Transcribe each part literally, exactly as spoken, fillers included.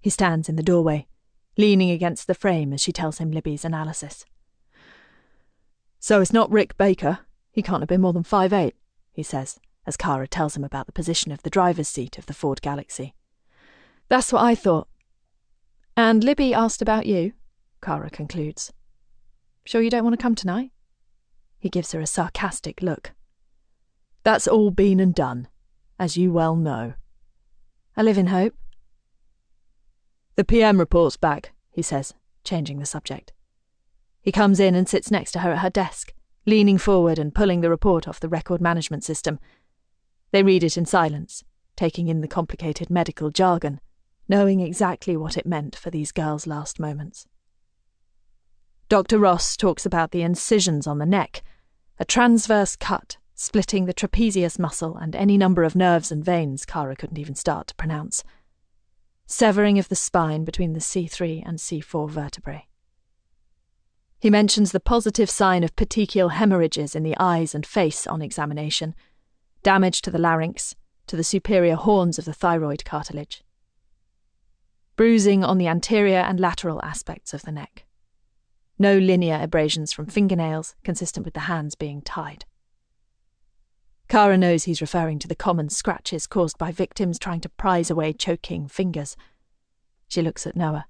He stands in the doorway, leaning against the frame as she tells him Libby's analysis. "So it's not Rick Baker. He can't have been more than five eight, he says, as Kara tells him about the position of the driver's seat of the Ford Galaxy. "That's what I thought. And Libby asked about you," Kara concludes. "Sure you don't want to come tonight?" He gives her a sarcastic look. "That's all been and done, as you well know." "I live in hope." "The P M report's back," he says, changing the subject. He comes in and sits next to her at her desk, leaning forward and pulling the report off the record management system. They read it in silence, taking in the complicated medical jargon, knowing exactly what it meant for these girls' last moments. Doctor Ross talks about the incisions on the neck, a transverse cut splitting the trapezius muscle and any number of nerves and veins Kara couldn't even start to pronounce. Severing of the spine between the C three and C four vertebrae. He mentions the positive sign of petechial hemorrhages in the eyes and face on examination, damage to the larynx, to the superior horns of the thyroid cartilage. Bruising on the anterior and lateral aspects of the neck. No linear abrasions from fingernails, consistent with the hands being tied. Kara knows he's referring to the common scratches caused by victims trying to prise away choking fingers. She looks at Noah.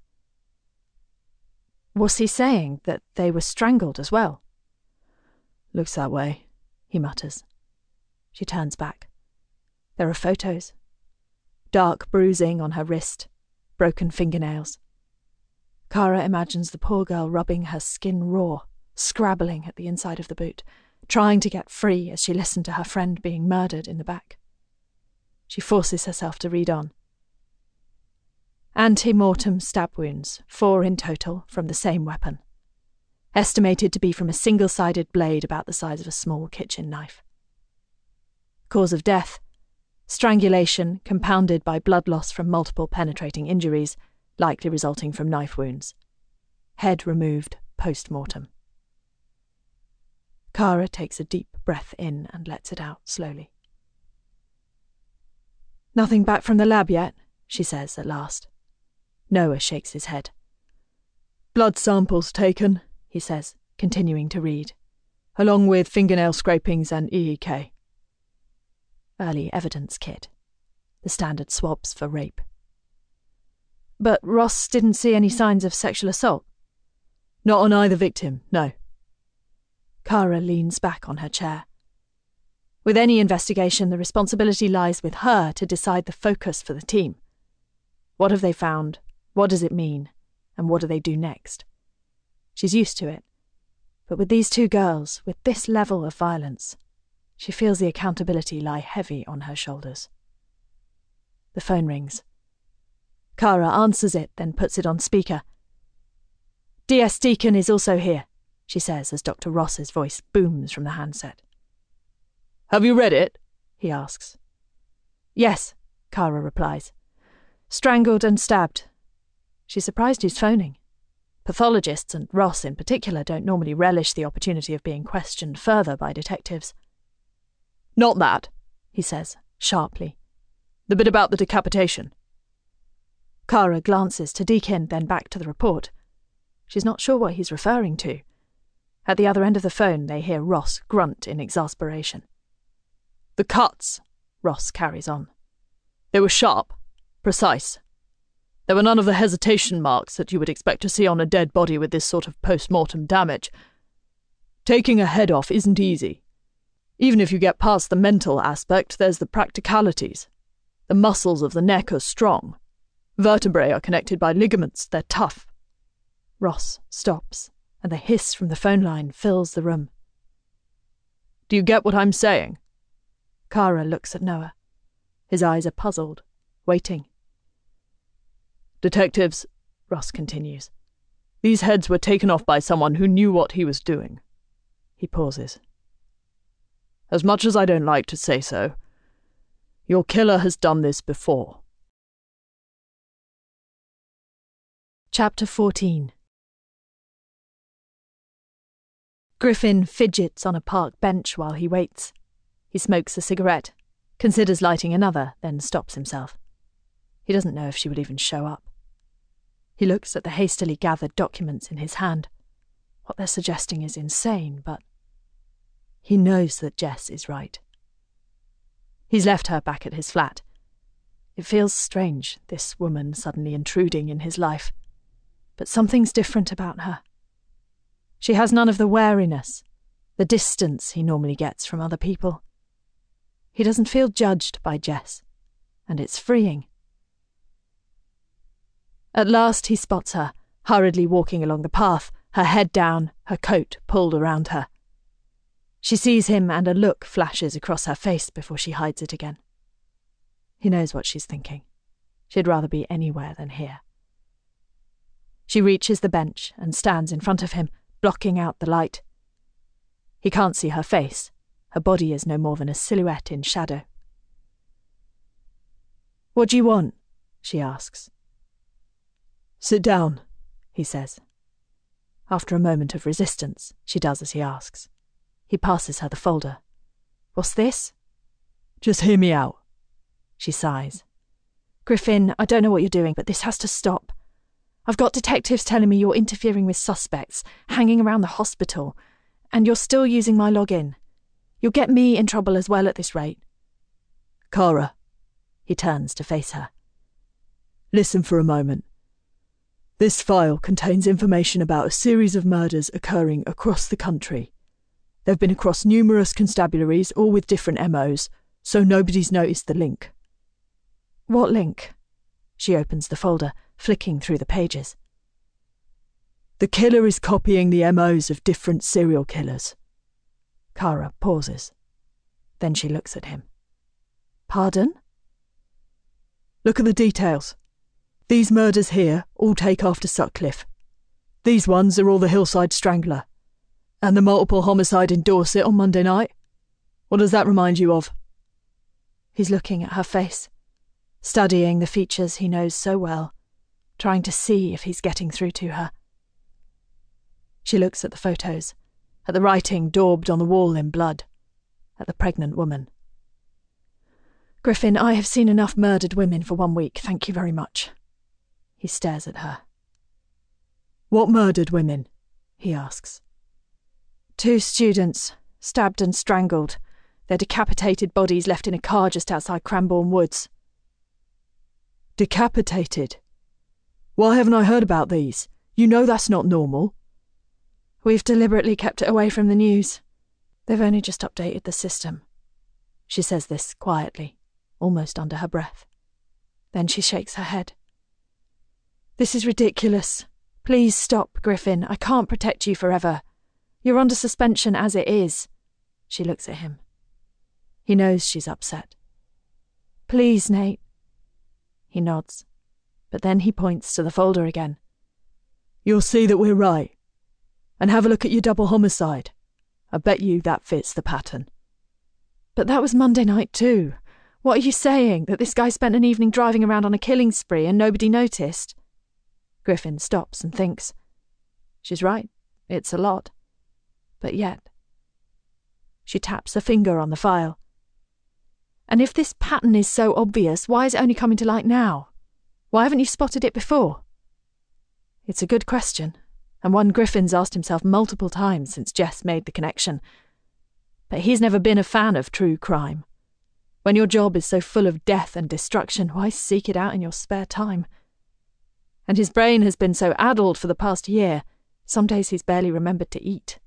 "Was he saying that they were strangled as well?" "Looks that way," he mutters. She turns back. There are photos. Dark bruising on her wrist, broken fingernails. Kara imagines the poor girl rubbing her skin raw, scrabbling at the inside of the boot, trying to get free as she listened to her friend being murdered in the back. She forces herself to read on. Ante-mortem stab wounds, four in total, from the same weapon. Estimated to be from a single-sided blade about the size of a small kitchen knife. Cause of death: strangulation compounded by blood loss from multiple penetrating injuries, likely resulting from knife wounds. Head removed post-mortem. Kara takes a deep breath in and lets it out slowly. "Nothing back from the lab yet?" she says at last. Noah shakes his head. "Blood samples taken," he says, continuing to read, "along with fingernail scrapings and E E K. Early evidence kit. The standard swabs for rape. "But Ross didn't see any signs of sexual assault?" "Not on either victim, no." Kara leans back on her chair. With any investigation, the responsibility lies with her to decide the focus for the team. What have they found? What does it mean? And what do they do next? She's used to it. But with these two girls, with this level of violence, she feels the accountability lie heavy on her shoulders. The phone rings. Kara answers it, then puts it on speaker. "D S Deacon is also here," she says as Doctor Ross's voice booms from the handset. "Have you read it?" he asks. "Yes," Kara replies. "Strangled and stabbed." She's surprised he's phoning. Pathologists, and Ross in particular, don't normally relish the opportunity of being questioned further by detectives. "Not that," he says, sharply. "The bit about the decapitation." Kara glances to Deakin, then back to the report. She's not sure what he's referring to. At the other end of the phone, they hear Ross grunt in exasperation. "The cuts," Ross carries on. "They were sharp, precise. There were none of the hesitation marks that you would expect to see on a dead body with this sort of post-mortem damage. Taking a head off isn't easy. Even if you get past the mental aspect, there's the practicalities. The muscles of the neck are strong. Vertebrae are connected by ligaments, they're tough." Ross stops, and the hiss from the phone line fills the room. "Do you get what I'm saying?" Kara looks at Noah. His eyes are puzzled, waiting. "Detectives," Ross continues, "these heads were taken off by someone who knew what he was doing." He pauses. "As much as I don't like to say so, your killer has done this before." Chapter fourteen. Griffin fidgets on a park bench while he waits. He smokes a cigarette, considers lighting another, then stops himself. He doesn't know if she would even show up. He looks at the hastily gathered documents in his hand. What they're suggesting is insane, but he knows that Jess is right. He's left her back at his flat. It feels strange, this woman suddenly intruding in his life. But something's different about her. She has none of the wariness, the distance he normally gets from other people. He doesn't feel judged by Jess, and it's freeing. At last he spots her, hurriedly walking along the path, her head down, her coat pulled around her. She sees him and a look flashes across her face before she hides it again. He knows what she's thinking. She'd rather be anywhere than here. She reaches the bench and stands in front of him, blocking out the light. He can't see her face. Her body is no more than a silhouette in shadow. "What do you want?" she asks. "Sit down," he says. After a moment of resistance, she does as he asks. He passes her the folder. "What's this?" "Just hear me out." She sighs. "Griffin, I don't know what you're doing, but this has to stop. I've got detectives telling me you're interfering with suspects, hanging around the hospital, and you're still using my login. You'll get me in trouble as well at this rate." "Kara," he turns to face her. "Listen for a moment. This file contains information about a series of murders occurring across the country. They've been across numerous constabularies, all with different M Os, so nobody's noticed the link." "What link?" She opens the folder, flicking through the pages. "The killer is copying the M Os of different serial killers." Kara pauses. Then she looks at him. "Pardon?" "Look at the details. These murders here all take after Sutcliffe. These ones are all the Hillside Strangler. And the multiple homicide in Dorset on Monday night. What does that remind you of?" He's looking at her face, studying the features he knows so well, trying to see if he's getting through to her. She looks at the photos, at the writing daubed on the wall in blood, at the pregnant woman. "Griffin, I have seen enough murdered women for one week, thank you very much." He stares at her. "What murdered women?" he asks. "Two students, stabbed and strangled. Their decapitated bodies left in a car just outside Cranbourne Woods." "Decapitated? Why haven't I heard about these? You know that's not normal." "We've deliberately kept it away from the news. They've only just updated the system." She says this quietly, almost under her breath. Then she shakes her head. "This is ridiculous. Please stop, Griffin. I can't protect you forever. You're under suspension as it is." She looks at him. He knows she's upset. "Please, Nate." He nods, but then he points to the folder again. "You'll see that we're right. And have a look at your double homicide. I bet you that fits the pattern." "But that was Monday night too. What are you saying, that this guy spent an evening driving around on a killing spree and nobody noticed?" Griffin stops and thinks. She's right, it's a lot. But yet. She taps a finger on the file. "And if this pattern is so obvious, why is it only coming to light now? Why haven't you spotted it before?" It's a good question, and one Griffin's asked himself multiple times since Jess made the connection. But he's never been a fan of true crime. When your job is so full of death and destruction, why seek it out in your spare time? And his brain has been so addled for the past year, some days he's barely remembered to eat.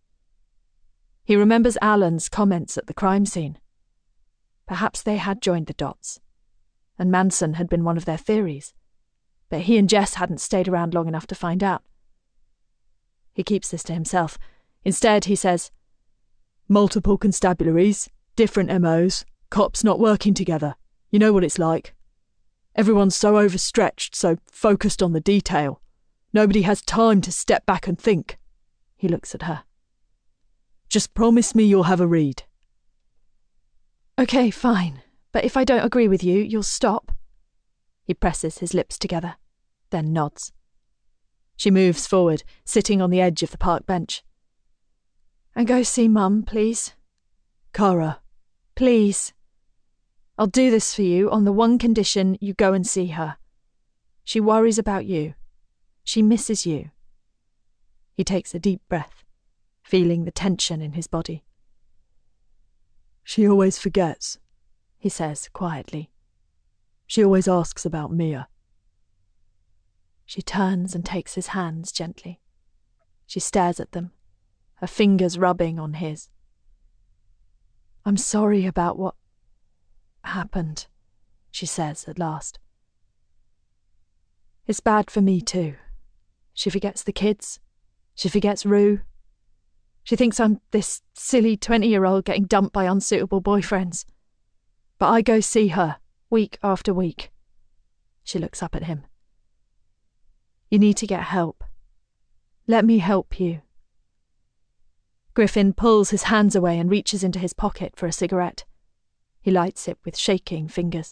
He remembers Alan's comments at the crime scene. Perhaps they had joined the dots, and Manson had been one of their theories, but he and Jess hadn't stayed around long enough to find out. He keeps this to himself. Instead, he says, "Multiple constabularies, different M Os, cops not working together. You know what it's like. Everyone's so overstretched, so focused on the detail. Nobody has time to step back and think." He looks at her. "Just promise me you'll have a read." "Okay, fine. But if I don't agree with you, you'll stop." He presses his lips together, then nods. She moves forward, sitting on the edge of the park bench. "And go see Mum, please." "Kara." "Please. I'll do this for you on the one condition you go and see her. She worries about you, She misses you. He takes a deep breath, feeling the tension in his body. She always forgets, he says quietly. She always asks about Mia. She turns and takes his hands gently. She stares at them, her fingers rubbing on his. I'm sorry about what happened, she says at last. It's bad for me too. She forgets the kids. She forgets Rue. She thinks I'm this silly twenty-year-old getting dumped by unsuitable boyfriends. But I go see her, week after week. She looks up at him. You need to get help. Let me help you. Griffin pulls his hands away and reaches into his pocket for a cigarette. He lights it with shaking fingers.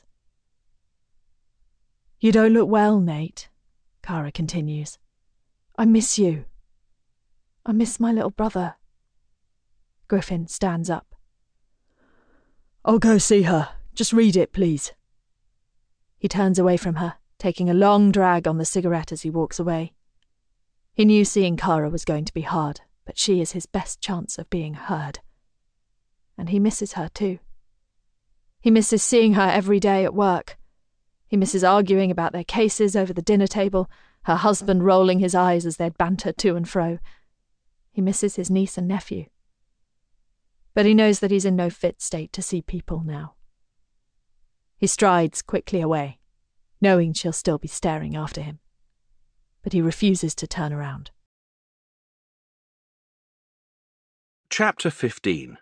You don't look well, Nate, Kara continues. I miss you. I miss my little brother. Griffin stands up. I'll go see her. Just read it, please. He turns away from her, taking a long drag on the cigarette as he walks away. He knew seeing Kara was going to be hard, but she is his best chance of being heard. And he misses her too. He misses seeing her every day at work. He misses arguing about their cases over the dinner table, her husband rolling his eyes as they'd banter to and fro. He misses his niece and nephew. But he knows that he's in no fit state to see people now. He strides quickly away, knowing she'll still be staring after him. But he refuses to turn around. Chapter fifteen.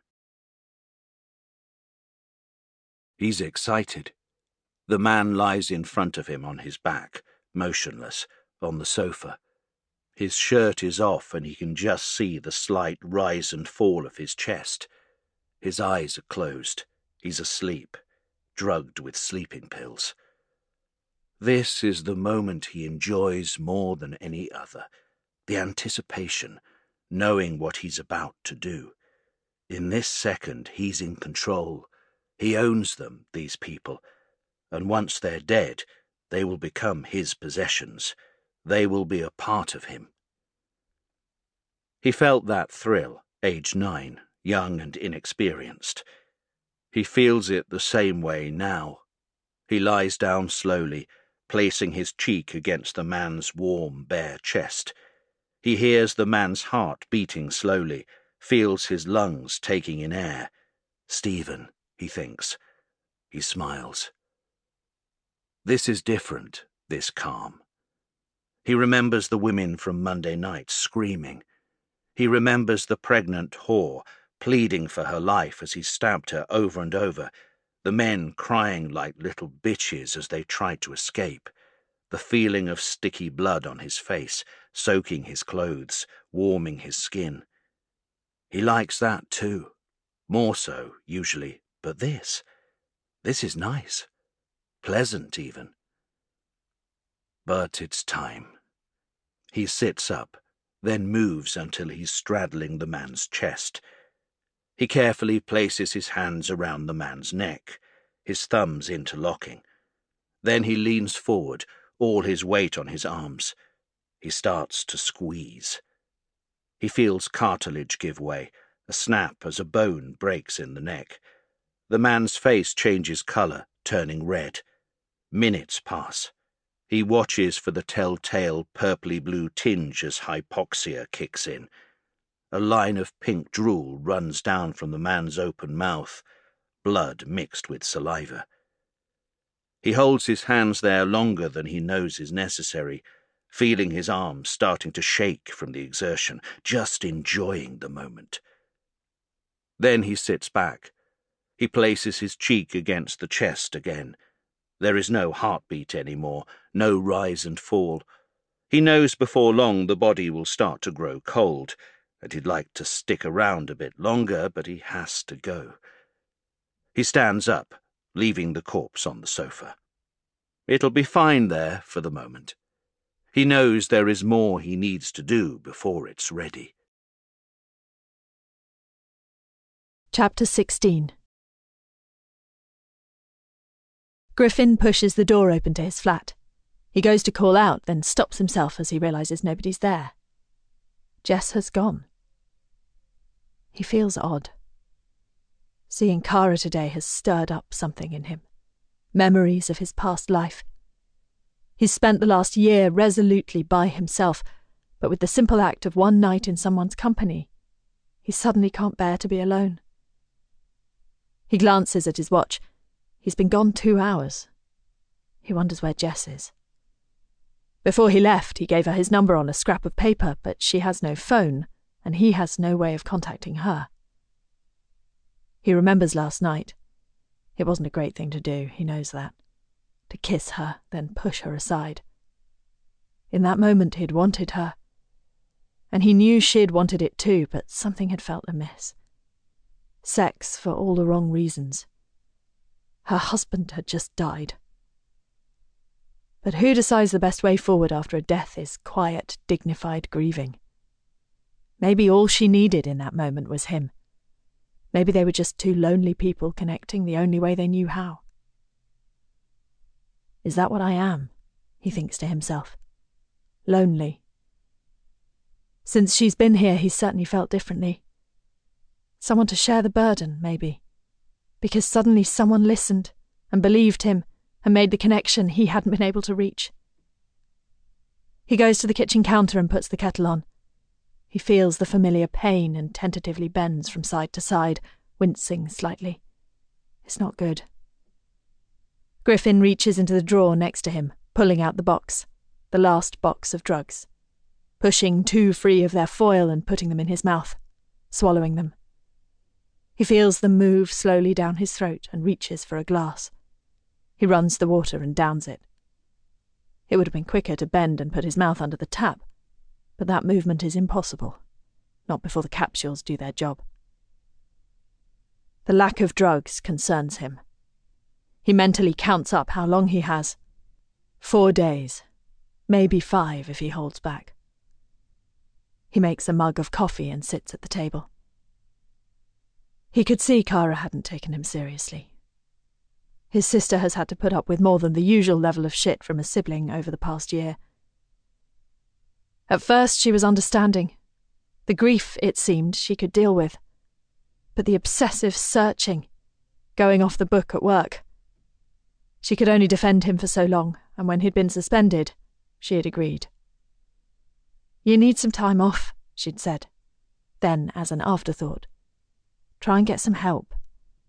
He's excited. The man lies in front of him on his back, motionless, on the sofa. His shirt is off and he can just see the slight rise and fall of his chest. His eyes are closed. He's asleep, drugged with sleeping pills. This is the moment he enjoys more than any other, the anticipation, knowing what he's about to do. In this second, he's in control. He owns them, these people, and once they're dead, they will become his possessions. They will be a part of him. He felt that thrill, age nine, young and inexperienced. He feels it the same way now. He lies down slowly, placing his cheek against the man's warm, bare chest. He hears the man's heart beating slowly, feels his lungs taking in air. Stephen, he thinks. He smiles. This is different, this calm. He remembers the women from Monday night screaming. He remembers the pregnant whore pleading for her life as he stabbed her over and over, the men crying like little bitches as they tried to escape, the feeling of sticky blood on his face, soaking his clothes, warming his skin. He likes that too. More so, usually, but this, this is nice. Pleasant, even. But it's time. He sits up, then moves until he's straddling the man's chest. He carefully places his hands around the man's neck, his thumbs interlocking. Then he leans forward, all his weight on his arms. He starts to squeeze. He feels cartilage give way, a snap as a bone breaks in the neck. The man's face changes colour, turning red. Minutes pass. He watches for the telltale purply-blue tinge as hypoxia kicks in. A line of pink drool runs down from the man's open mouth, blood mixed with saliva. He holds his hands there longer than he knows is necessary, feeling his arms starting to shake from the exertion, just enjoying the moment. Then he sits back. He places his cheek against the chest again. There is no heartbeat anymore, no rise and fall. He knows before long the body will start to grow cold, and he'd like to stick around a bit longer, but he has to go. He stands up, leaving the corpse on the sofa. It'll be fine there for the moment. He knows there is more he needs to do before it's ready. Chapter sixteen. Griffin pushes the door open to his flat. He goes to call out, then stops himself as he realises nobody's there. Jess has gone. He feels odd. Seeing Kara today has stirred up something in him. Memories of his past life. He's spent the last year resolutely by himself, but with the simple act of one night in someone's company, he suddenly can't bear to be alone. He glances at his watch. He's been gone two hours. He wonders where Jess is. Before he left, he gave her his number on a scrap of paper, but she has no phone, and he has no way of contacting her. He remembers last night. It wasn't a great thing to do, he knows that. To kiss her, then push her aside. In that moment he'd wanted her. And he knew she'd wanted it too, but something had felt amiss. Sex for all the wrong reasons. Her husband had just died. But who decides the best way forward after a death is quiet, dignified grieving? Maybe all she needed in that moment was him. Maybe they were just two lonely people connecting the only way they knew how. Is that what I am? He thinks to himself. Lonely. Since she's been here, he's certainly felt differently. Someone to share the burden, maybe. Because suddenly someone listened and believed him and made the connection he hadn't been able to reach. He goes to the kitchen counter and puts the kettle on. He feels the familiar pain and tentatively bends from side to side, wincing slightly. It's not good. Griffin reaches into the drawer next to him, pulling out the box, the last box of drugs, pushing two free of their foil and putting them in his mouth, swallowing them. He feels them move slowly down his throat and reaches for a glass. He runs the water and downs it. It would have been quicker to bend and put his mouth under the tap, but that movement is impossible, not before the capsules do their job. The lack of drugs concerns him. He mentally counts up how long he has. Four days, maybe five if he holds back. He makes a mug of coffee and sits at the table. He could see Kara hadn't taken him seriously. His sister has had to put up with more than the usual level of shit from a sibling over the past year. At first she was understanding. The grief, it seemed, she could deal with. But the obsessive searching, going off the book at work. She could only defend him for so long, and when he'd been suspended, she had agreed. You need some time off, she'd said. Then, as an afterthought, try and get some help.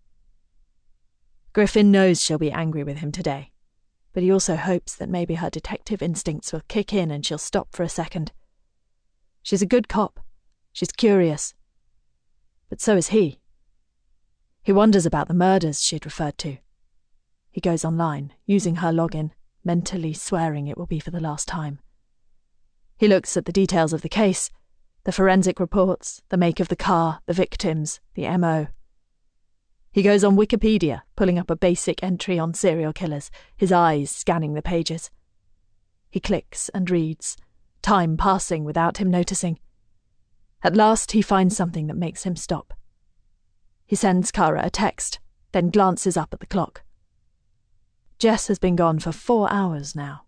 Griffin knows she'll be angry with him today, but he also hopes that maybe her detective instincts will kick in and she'll stop for a second. She's a good cop. She's curious. But so is he. He wonders about the murders she'd referred to. He goes online, using her login, mentally swearing it will be for the last time. He looks at the details of the case, the forensic reports, the make of the car, the victims, the M O. He goes on Wikipedia, pulling up a basic entry on serial killers, his eyes scanning the pages. He clicks and reads, time passing without him noticing. At last he finds something that makes him stop. He sends Kara a text, then glances up at the clock. Jess has been gone for four hours now.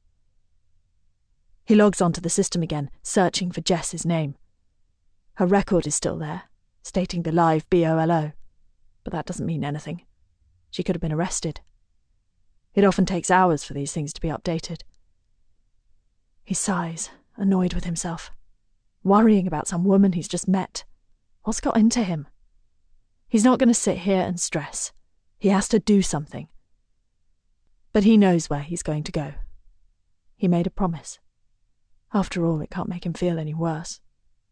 He logs onto the system again, searching for Jess's name. Her record is still there, stating the live B O L O. But that doesn't mean anything. She could have been arrested. It often takes hours for these things to be updated. He sighs, annoyed with himself, worrying about some woman he's just met. What's got into him? He's not going to sit here and stress. He has to do something. But he knows where he's going to go. He made a promise. After all, it can't make him feel any worse.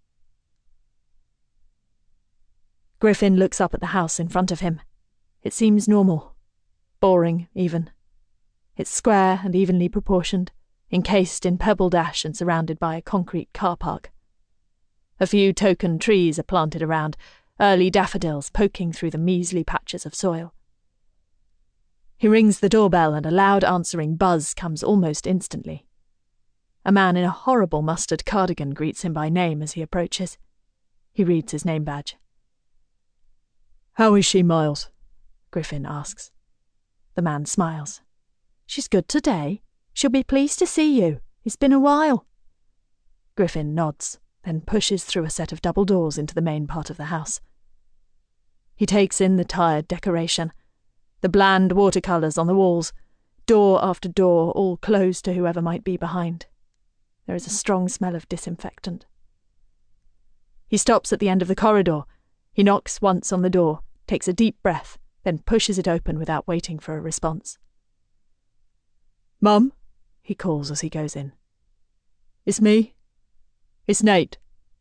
Griffin looks up at the house in front of him. It seems normal. Boring, even. It's square and evenly proportioned, encased in pebbled ash and surrounded by a concrete car park. A few token trees are planted around, early daffodils poking through the measly patches of soil. He rings the doorbell and a loud answering buzz comes almost instantly. A man in a horrible mustard cardigan greets him by name as he approaches. He reads his name badge. "How is she, Miles?" Griffin asks. The man smiles. "She's good today. She'll be pleased to see you. It's been a while." Griffin nods, then pushes through a set of double doors into the main part of the house. He takes in the tired decoration, the bland watercolours on the walls, door after door, all closed to whoever might be behind. There is a strong smell of disinfectant. He stops at the end of the corridor. He knocks once on the door, takes a deep breath, then pushes it open without waiting for a response. "Mum," he calls as he goes in. "It's me. It's Nate."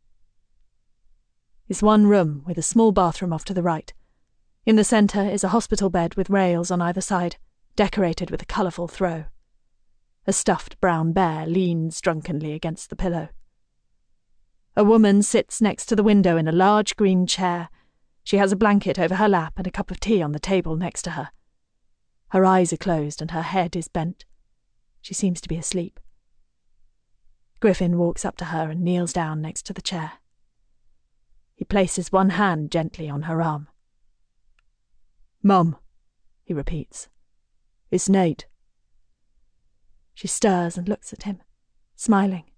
It's one room with a small bathroom off to the right. In the centre is a hospital bed with rails on either side, decorated with a colourful throw. A stuffed brown bear leans drunkenly against the pillow. A woman sits next to the window in a large green chair. She has a blanket over her lap and a cup of tea on the table next to her. Her eyes are closed and her head is bent. She seems to be asleep. Griffin walks up to her and kneels down next to the chair. He places one hand gently on her arm. "Mum," he repeats. "It's Nate." She stirs and looks at him, smiling.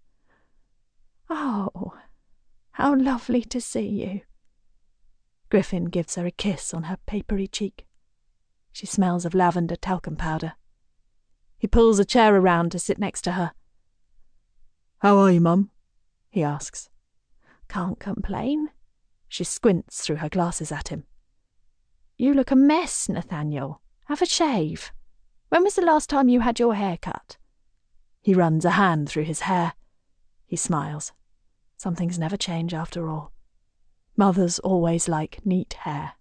"Oh, how lovely to see you." Griffin gives her a kiss on her papery cheek. She smells of lavender talcum powder. He pulls a chair around to sit next to her. "How are you, Mum?" he asks. "Can't complain." She squints through her glasses at him. "You look a mess, Nathaniel. Have a shave. When was the last time you had your hair cut?" He runs a hand through his hair. He smiles. Some things never change after all. Mothers always like neat hair.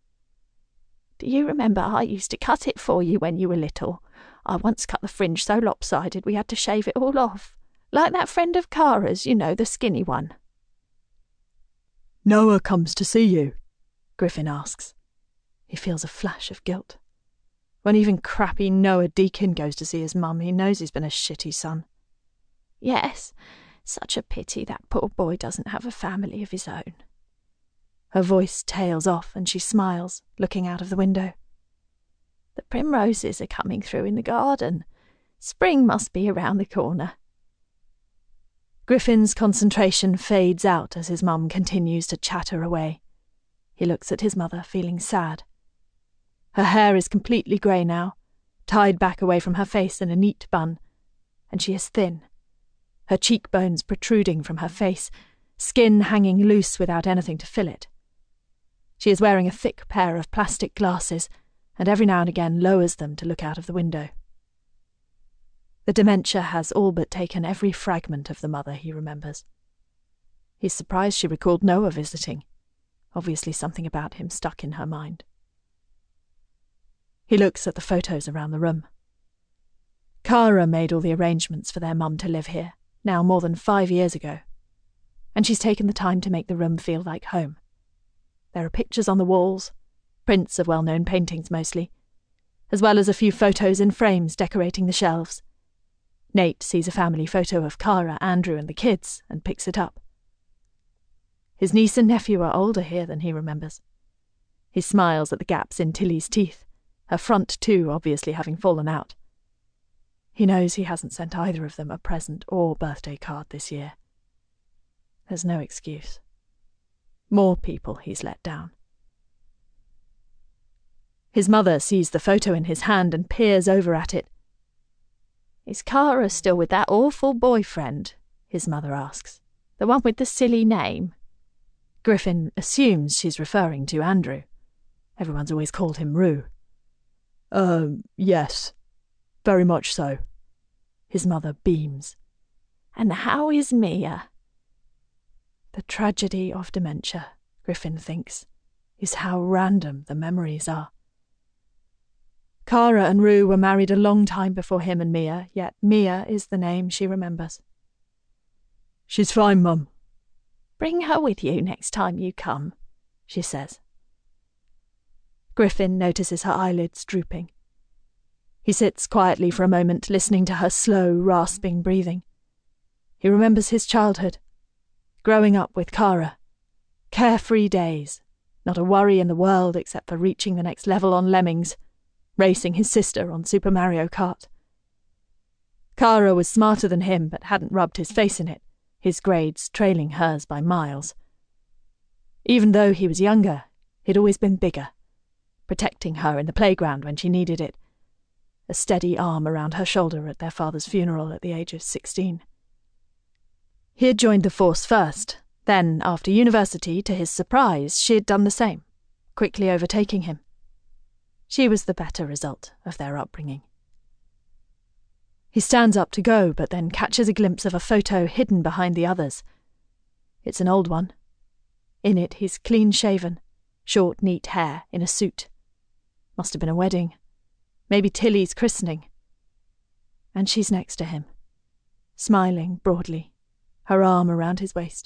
"Do you remember I used to cut it for you when you were little? I once cut the fringe so lopsided we had to shave it all off. Like that friend of Kara's, you know, the skinny one." "Noah comes to see you?" Griffin asks. He feels a flash of guilt. When even crappy Noah Deakin goes to see his mum, he knows he's been a shitty son. "Yes, such a pity that poor boy doesn't have a family of his own." Her voice tails off and she smiles, looking out of the window. "The primroses are coming through in the garden. Spring must be around the corner." Griffin's concentration fades out as his mum continues to chatter away. He looks at his mother, feeling sad. Her hair is completely grey now, tied back away from her face in a neat bun, and she is thin, her cheekbones protruding from her face, skin hanging loose without anything to fill it. She is wearing a thick pair of plastic glasses, and every now and again lowers them to look out of the window. The dementia has all but taken every fragment of the mother he remembers. He's surprised she recalled Noah visiting. Obviously something about him stuck in her mind. He looks at the photos around the room. Kara made all the arrangements for their mum to live here, now more than five years ago, and she's taken the time to make the room feel like home. There are pictures on the walls, prints of well-known paintings mostly, as well as a few photos in frames decorating the shelves. Nate sees a family photo of Kara, Andrew and the kids and picks it up. His niece and nephew are older here than he remembers. He smiles at the gaps in Tilly's teeth, her front too obviously having fallen out. He knows he hasn't sent either of them a present or birthday card this year. There's no excuse. More people he's let down. His mother sees the photo in his hand and peers over at it. "Is Kara still with that awful boyfriend?" his mother asks. "The one with the silly name?" Griffin assumes she's referring to Andrew. Everyone's always called him Rue. Um, yes. Very much so." His mother beams. "And how is Mia?" The tragedy of dementia, Griffin thinks, is how random the memories are. Kara and Rue were married a long time before him and Mia, yet Mia is the name she remembers. "She's fine, Mum." "Bring her with you next time you come," she says. Griffin notices her eyelids drooping. He sits quietly for a moment, listening to her slow, rasping breathing. He remembers his childhood, growing up with Kara. Carefree days, not a worry in the world except for reaching the next level on Lemmings, racing his sister on Super Mario Kart. Kara was smarter than him but hadn't rubbed his face in it, his grades trailing hers by miles. Even though he was younger, he'd always been bigger, protecting her in the playground when she needed it, a steady arm around her shoulder at their father's funeral at the age of sixteen. He had joined the force first, then, after university, to his surprise, she had done the same, quickly overtaking him. She was the better result of their upbringing. He stands up to go, but then catches a glimpse of a photo hidden behind the others. It's an old one. In it, he's clean-shaven, short, neat hair, in a suit. Must have been a wedding. Maybe Tilly's christening. And she's next to him, smiling broadly, her arm around his waist.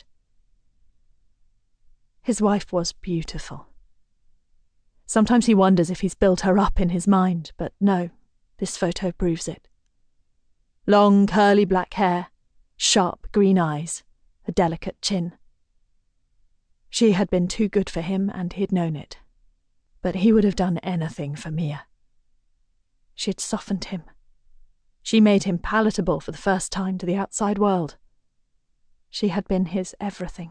His wife was beautiful. Sometimes he wonders if he's built her up in his mind, but no, this photo proves it. Long, curly black hair, sharp green eyes, a delicate chin. She had been too good for him, and he'd known it. But he would have done anything for Mia. She'd softened him. She made him palatable for the first time to the outside world. She had been his everything.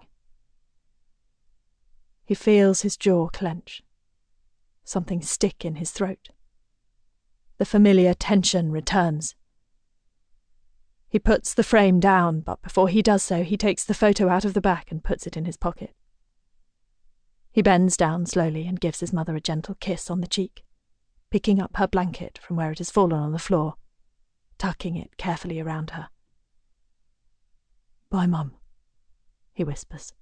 He feels his jaw clench. Something stick in his throat. The familiar tension returns. He puts the frame down, but before he does so, he takes the photo out of the back and puts it in his pocket. He bends down slowly and gives his mother a gentle kiss on the cheek, picking up her blanket from where it has fallen on the floor, tucking it carefully around her. "Bye, Mum," he whispers.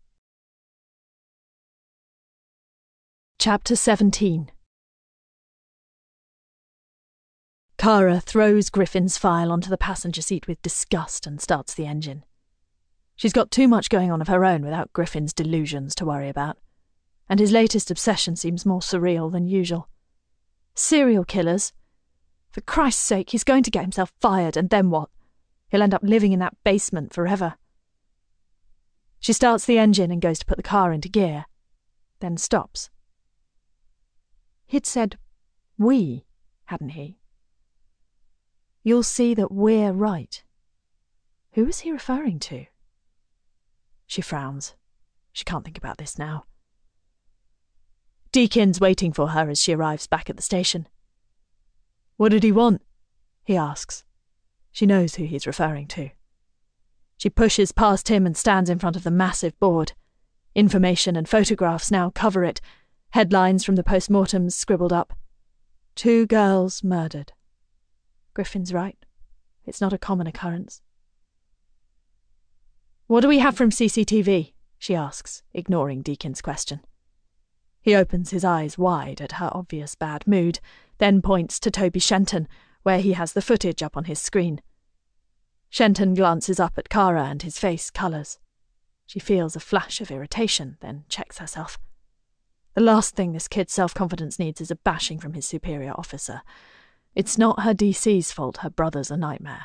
Chapter seventeen. Kara throws Griffin's file onto the passenger seat with disgust and starts the engine. She's got too much going on of her own without Griffin's delusions to worry about, and his latest obsession seems more surreal than usual. Serial killers? For Christ's sake, he's going to get himself fired, and then what? He'll end up living in that basement forever. She starts the engine and goes to put the car into gear, then stops. He'd said we, hadn't he? You'll see that we're right. Who was he referring to? She frowns. She can't think about this now. Deakin's waiting for her as she arrives back at the station. "What did he want?" he asks. She knows who he's referring to. She pushes past him and stands in front of the massive board. Information and photographs now cover it, headlines from the post-mortems scribbled up. Two girls murdered. Griffin's right. It's not a common occurrence. "What do we have from C C T V?" she asks, ignoring Deakin's question. He opens his eyes wide at her obvious bad mood, then points to Toby Shenton, where he has the footage up on his screen. Shenton glances up at Kara and his face colours. She feels a flash of irritation, then checks herself. The last thing this kid's self-confidence needs is a bashing from his superior officer. It's not her D C's fault her brother's a nightmare.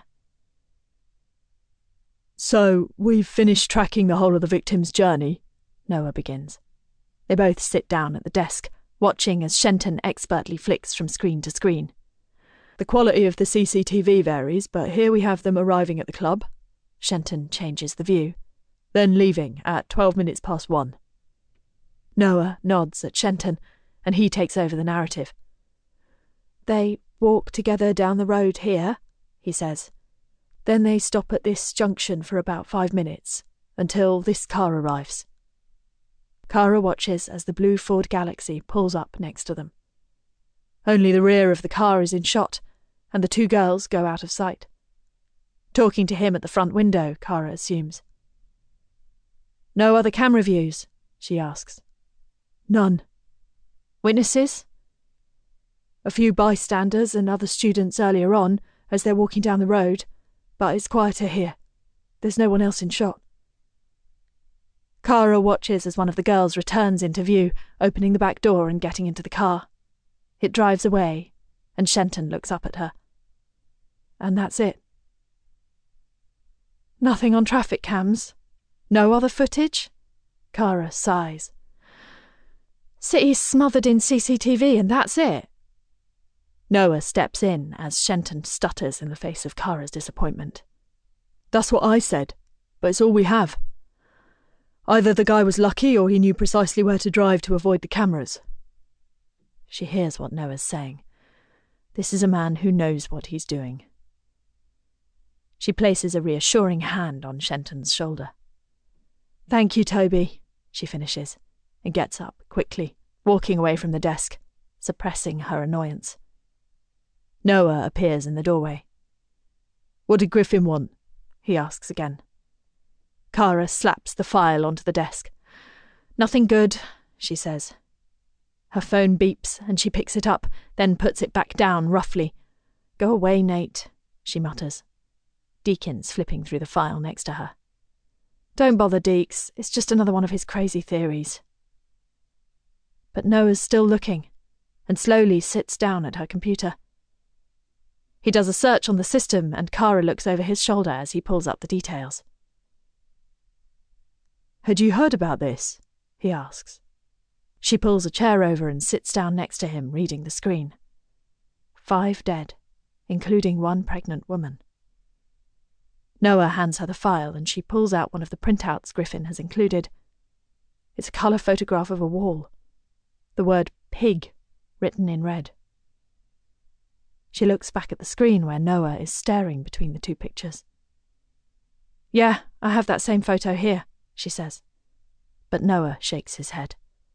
"So, we've finished tracking the whole of the victim's journey," Noah begins. They both sit down at the desk, watching as Shenton expertly flicks from screen to screen. "The quality of the C C T V varies, but here we have them arriving at the club." Shenton changes the view. "Then leaving at twelve minutes past one. Noah nods at Shenton, and he takes over the narrative. "They walk together down the road here," he says. "Then they stop at this junction for about five minutes, until this car arrives." Kara watches as the blue Ford Galaxy pulls up next to them. Only the rear of the car is in shot, and the two girls go out of sight. Talking to him at the front window, Kara assumes. "No other camera views?" she asks. "None." "Witnesses?" "A few bystanders and other students earlier on, as they're walking down the road, but it's quieter here. There's no one else in shot." Kara watches as one of the girls returns into view, opening the back door and getting into the car. It drives away, and Shenton looks up at her. "And that's it?" "Nothing on traffic cams? No other footage?" Kara sighs. "City's smothered in C C T V and that's it." Noah steps in as Shenton stutters in the face of Kara's disappointment. That's what I said, but it's all we have. Either the guy was lucky or he knew precisely where to drive to avoid the cameras. She hears what Noah's saying. This is a man who knows what he's doing. She places a reassuring hand on Shenton's shoulder. Thank you, Toby, she finishes, and gets up quickly, walking away from the desk, suppressing her annoyance. Noah appears in the doorway. What did Griffin want? He asks again. Kara slaps the file onto the desk. Nothing good, she says. Her phone beeps and she picks it up, then puts it back down roughly. Go away, Nate, she mutters. Deakin's flipping through the file next to her. Don't bother, Deeks. It's just another one of his crazy theories. But Noah's still looking, and slowly sits down at her computer. He does a search on the system, and Kara looks over his shoulder as he pulls up the details. Had you heard about this? He asks. She pulls a chair over and sits down next to him, reading the screen. Five dead, including one pregnant woman. Noah hands her the file and she pulls out one of the printouts Griffin has included. It's a colour photograph of a wall. The word pig written in red. She looks back at the screen where Noah is staring between the two pictures. Yeah, I have that same photo here, she says. But Noah shakes his head.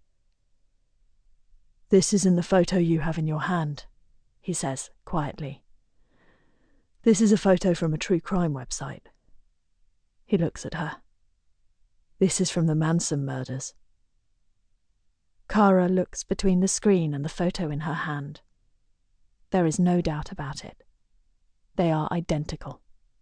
This isn't the photo you have in your hand, he says quietly. This is a photo from a true crime website. He looks at her. This is from the Manson murders. Kara looks between the screen and the photo in her hand. There is no doubt about it. They are identical.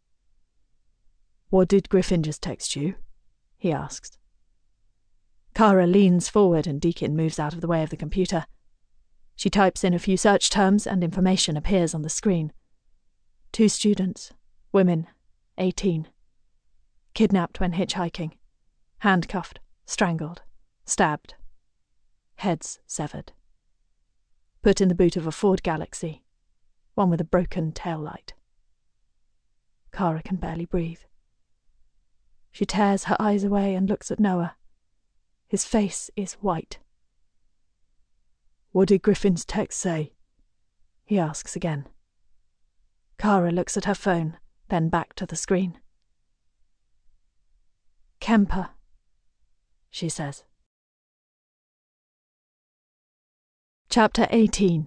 What did Griffin just text you? He asks. Kara leans forward and Deakin moves out of the way of the computer. She types in a few search terms and information appears on the screen. Two students, women, eighteen. Kidnapped when hitchhiking. Handcuffed, strangled, stabbed. Heads severed. Put in the boot of a Ford Galaxy, one with a broken tail light. Kara can barely breathe. She tears her eyes away and looks at Noah. His face is white. What did Griffin's text say? He asks again. Kara looks at her phone, then back to the screen. Kemper, she says. Chapter eighteen.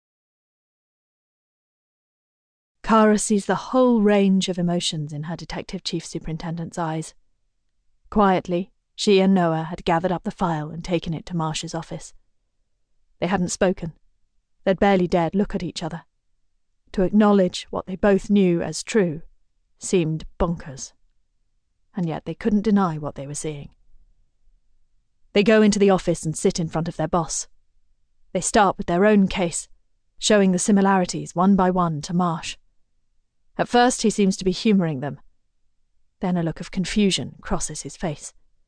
Kara sees the whole range of emotions in her Detective Chief Superintendent's eyes. Quietly, she and Noah had gathered up the file and taken it to Marsh's office. They hadn't spoken. They'd barely dared look at each other. To acknowledge what they both knew as true seemed bonkers. And yet they couldn't deny what they were seeing. They go into the office and sit in front of their boss. They start with their own case, showing the similarities one by one to Marsh. At first he seems to be humouring them. Then a look of confusion crosses his face.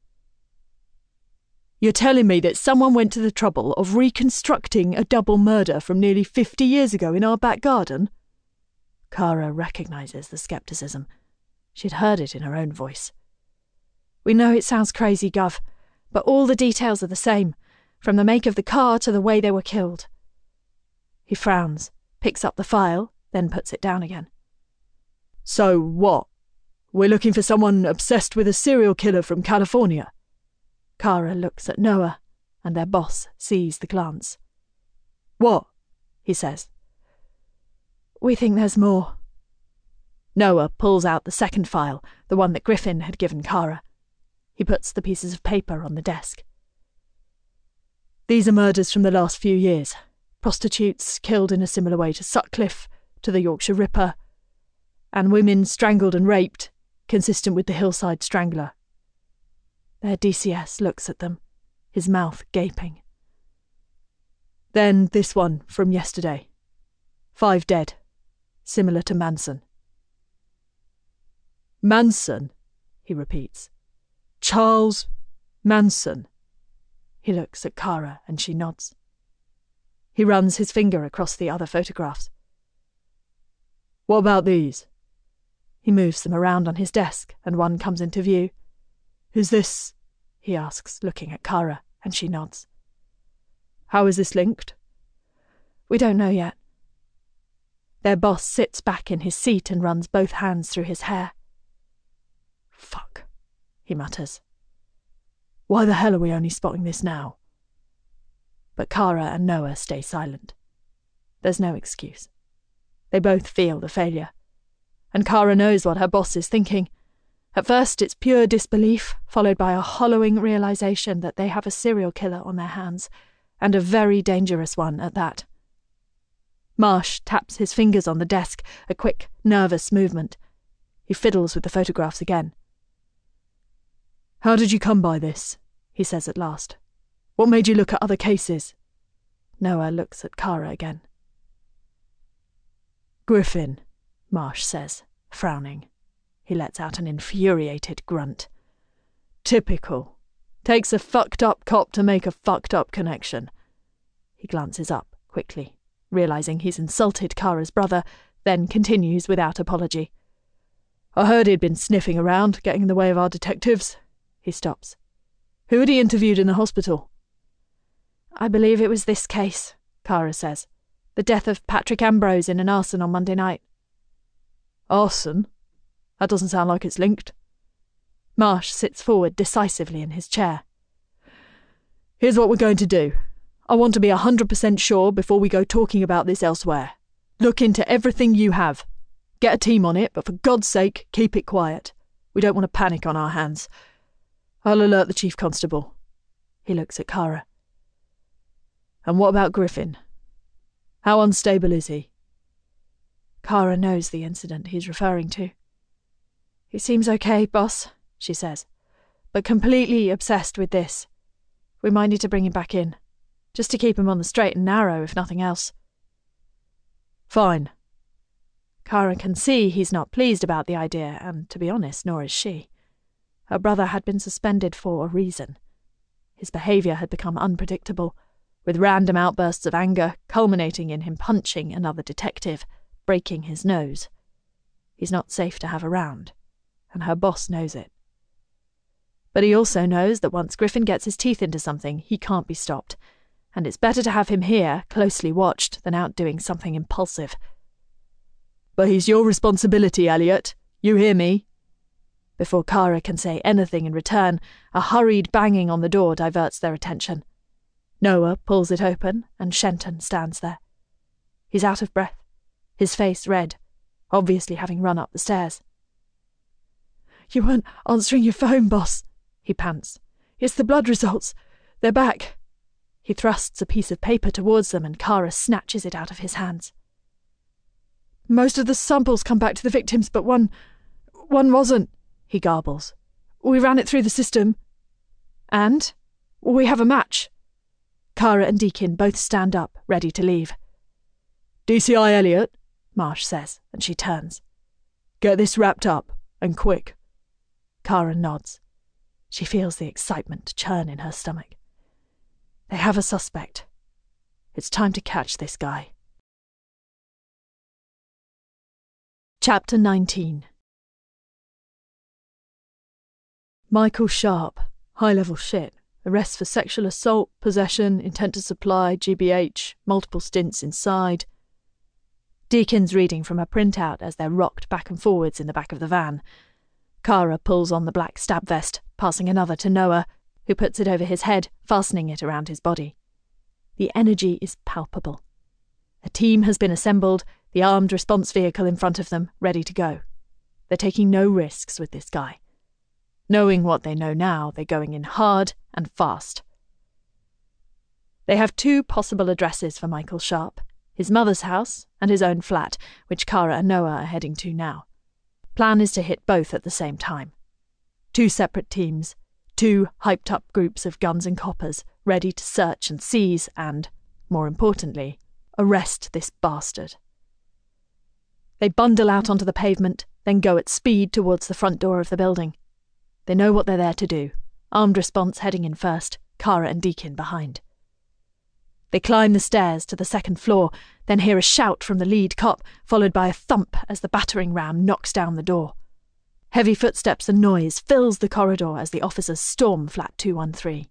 You're telling me that someone went to the trouble of reconstructing a double murder from nearly fifty years ago in our back garden? Kara recognises the scepticism. She'd heard it in her own voice. We know it sounds crazy, Gov, but all the details are the same, from the make of the car to the way they were killed. He frowns, picks up the file, then puts it down again. So what? We're looking for someone obsessed with a serial killer from California? Kara looks at Noah, and their boss sees the glance. What? He says. We think there's more. Noah pulls out the second file, the one that Griffin had given Kara. He puts the pieces of paper on the desk. These are murders from the last few years. Prostitutes killed in a similar way to Sutcliffe, to the Yorkshire Ripper, and women strangled and raped, consistent with the Hillside Strangler. Their D C S looks at them, his mouth gaping. Then this one from yesterday. Five dead, similar to Manson. Manson, he repeats. Charles Manson. He looks at Kara and she nods. He runs his finger across the other photographs. What about these? He moves them around on his desk, and one comes into view. Is this? He asks, looking at Kara, and she nods. How is this linked? We don't know yet. Their boss sits back in his seat and runs both hands through his hair. Fuck, he mutters. Why the hell are we only spotting this now? But Kara and Noah stay silent. There's no excuse. They both feel the failure. And Kara knows what her boss is thinking. At first it's pure disbelief, followed by a hollowing realization that they have a serial killer on their hands, and a very dangerous one at that. Marsh taps his fingers on the desk, a quick, nervous movement. He fiddles with the photographs again. How did you come by this? He says at last. What made you look at other cases? Noah looks at Kara again. Griffin, Marsh says, frowning. He lets out an infuriated grunt. Typical. Takes a fucked up cop to make a fucked up connection. He glances up quickly, realizing he's insulted Kara's brother, then continues without apology. I heard he'd been sniffing around, getting in the way of our detectives. He stops. Who had he interviewed in the hospital? I believe it was this case, Kara says. The death of Patrick Ambrose in an arson on Monday night. Arson? That doesn't sound like it's linked. Marsh sits forward decisively in his chair. Here's what we're going to do. I want to be a hundred percent sure before we go talking about this elsewhere. Look into everything you have. Get a team on it, but for God's sake, keep it quiet. We don't want to panic on our hands. I'll alert the chief constable. He looks at Kara. And what about Griffin? How unstable is he? Kara knows the incident he's referring to. He seems okay, boss, she says, but completely obsessed with this. We might need to bring him back in, just to keep him on the straight and narrow, if nothing else. Fine. Kara can see he's not pleased about the idea, and to be honest, nor is she. Her brother had been suspended for a reason. His behaviour had become unpredictable, with random outbursts of anger culminating in him punching another detective, breaking his nose. He's not safe to have around, and her boss knows it. But he also knows that once Griffin gets his teeth into something, he can't be stopped, and it's better to have him here, closely watched, than out doing something impulsive. But he's your responsibility, Elliot. You hear me? Before Kara can say anything in return, a hurried banging on the door diverts their attention. Noah pulls it open, and Shenton stands there. He's out of breath, his face red, obviously having run up the stairs. You weren't answering your phone, boss, he pants. It's the blood results. They're back. He thrusts a piece of paper towards them, and Kara snatches it out of his hands. Most of the samples come back to the victims, but one... one wasn't, he garbles. We ran it through the system. And? We have a match. Kara and Deakin both stand up, ready to leave. D C I Elliot, Marsh says, and she turns. Get this wrapped up, and quick. Kara nods. She feels the excitement churn in her stomach. They have a suspect. It's time to catch this guy. Chapter nineteen. Michael Sharp, high-level shit. Arrest for sexual assault, possession, intent to supply, G B H, multiple stints inside. Deakin's reading from a printout as they're rocked back and forwards in the back of the van. Kara pulls on the black stab vest, passing another to Noah, who puts it over his head, fastening it around his body. The energy is palpable. A team has been assembled, the armed response vehicle in front of them, ready to go. They're taking no risks with this guy. Knowing what they know now, they're going in hard and fast. They have two possible addresses for Michael Sharp, his mother's house and his own flat, which Kara and Noah are heading to now. Plan is to hit both at the same time. Two separate teams, two hyped-up groups of guns and coppers, ready to search and seize and, more importantly, arrest this bastard. They bundle out onto the pavement, then go at speed towards the front door of the building. They know what they're there to do. Armed response heading in first, Kara and Deakin behind. They climb the stairs to the second floor, then hear a shout from the lead cop, followed by a thump as the battering ram knocks down the door. Heavy footsteps and noise fills the corridor as the officers storm flat two one three.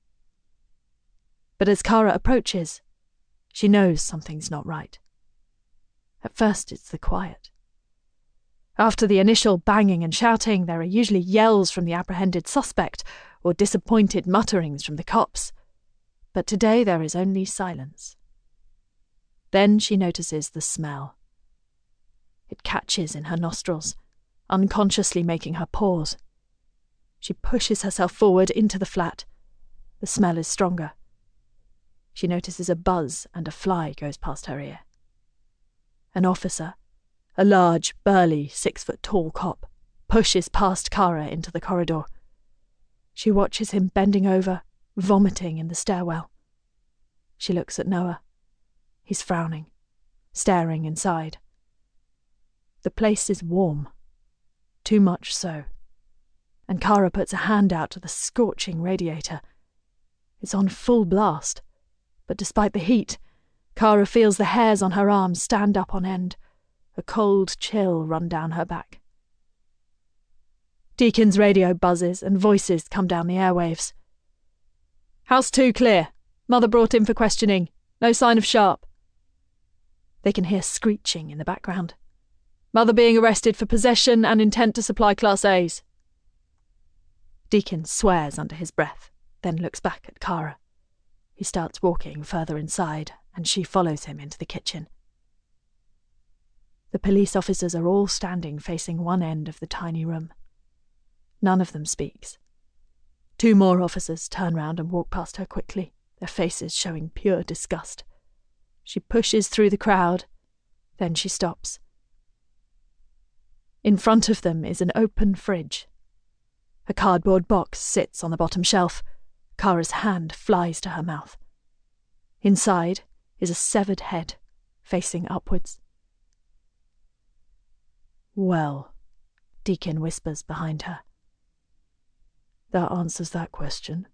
But as Kara approaches, she knows something's not right. At first it's the quiet. After the initial banging and shouting, there are usually yells from the apprehended suspect or disappointed mutterings from the cops. But today there is only silence. Then she notices the smell. It catches in her nostrils, unconsciously making her pause. She pushes herself forward into the flat. The smell is stronger. She notices a buzz and a fly goes past her ear. An officer, a large, burly, six-foot-tall cop, pushes past Kara into the corridor. She watches him bending over, vomiting in the stairwell. She looks at Noah. He's frowning, staring inside. The place is warm. Too much so. And Kara puts a hand out to the scorching radiator. It's on full blast, but despite the heat, Kara feels the hairs on her arms stand up on end, a cold chill run down her back. Deacon's radio buzzes and voices come down the airwaves. House two clear. Mother brought in for questioning. No sign of Sharp. They can hear screeching in the background. Mother being arrested for possession and intent to supply Class A's. Deacon swears under his breath, then looks back at Kara. He starts walking further inside, and she follows him into the kitchen. The police officers are all standing facing one end of the tiny room. None of them speaks. Two more officers turn round and walk past her quickly, their faces showing pure disgust. She pushes through the crowd, then she stops. In front of them is an open fridge. A cardboard box sits on the bottom shelf. Kara's hand flies to her mouth. Inside is a severed head, facing upwards. Well, Deacon whispers behind her. That answers that question.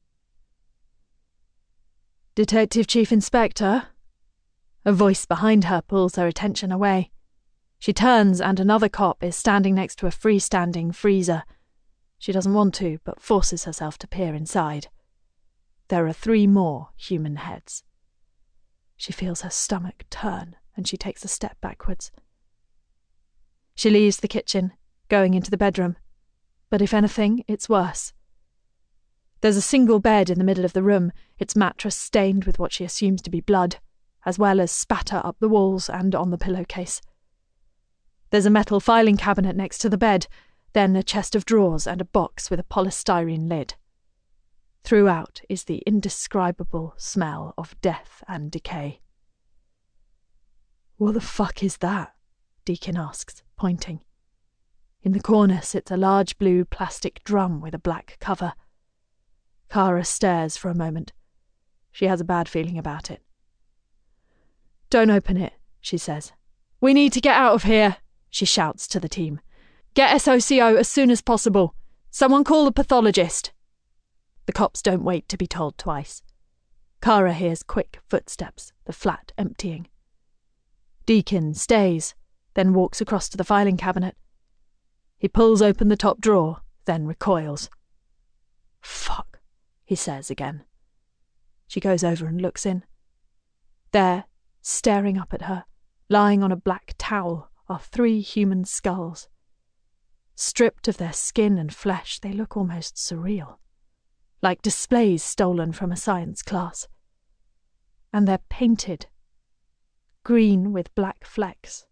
Detective Chief Inspector? A voice behind her pulls her attention away. She turns and another cop is standing next to a freestanding freezer. She doesn't want to, but forces herself to peer inside. There are three more human heads. She feels her stomach turn and she takes a step backwards. She leaves the kitchen, going into the bedroom. But if anything, it's worse. There's a single bed in the middle of the room, its mattress stained with what she assumes to be blood, as well as spatter up the walls and on the pillowcase. There's a metal filing cabinet next to the bed, then a chest of drawers and a box with a polystyrene lid. Throughout is the indescribable smell of death and decay. What the fuck is that? Deacon asks, pointing. In the corner sits a large blue plastic drum with a black cover. Kara stares for a moment. She has a bad feeling about it. Don't open it, she says. We need to get out of here, she shouts to the team. Get S O C O as soon as possible. Someone call the pathologist. The cops don't wait to be told twice. Kara hears quick footsteps, the flat emptying. Deacon stays, then walks across to the filing cabinet. He pulls open the top drawer, then recoils. Fuck, he says again. She goes over and looks in. There, staring up at her, lying on a black towel, are three human skulls. Stripped of their skin and flesh, they look almost surreal, like displays stolen from a science class. And they're painted, green with black flecks.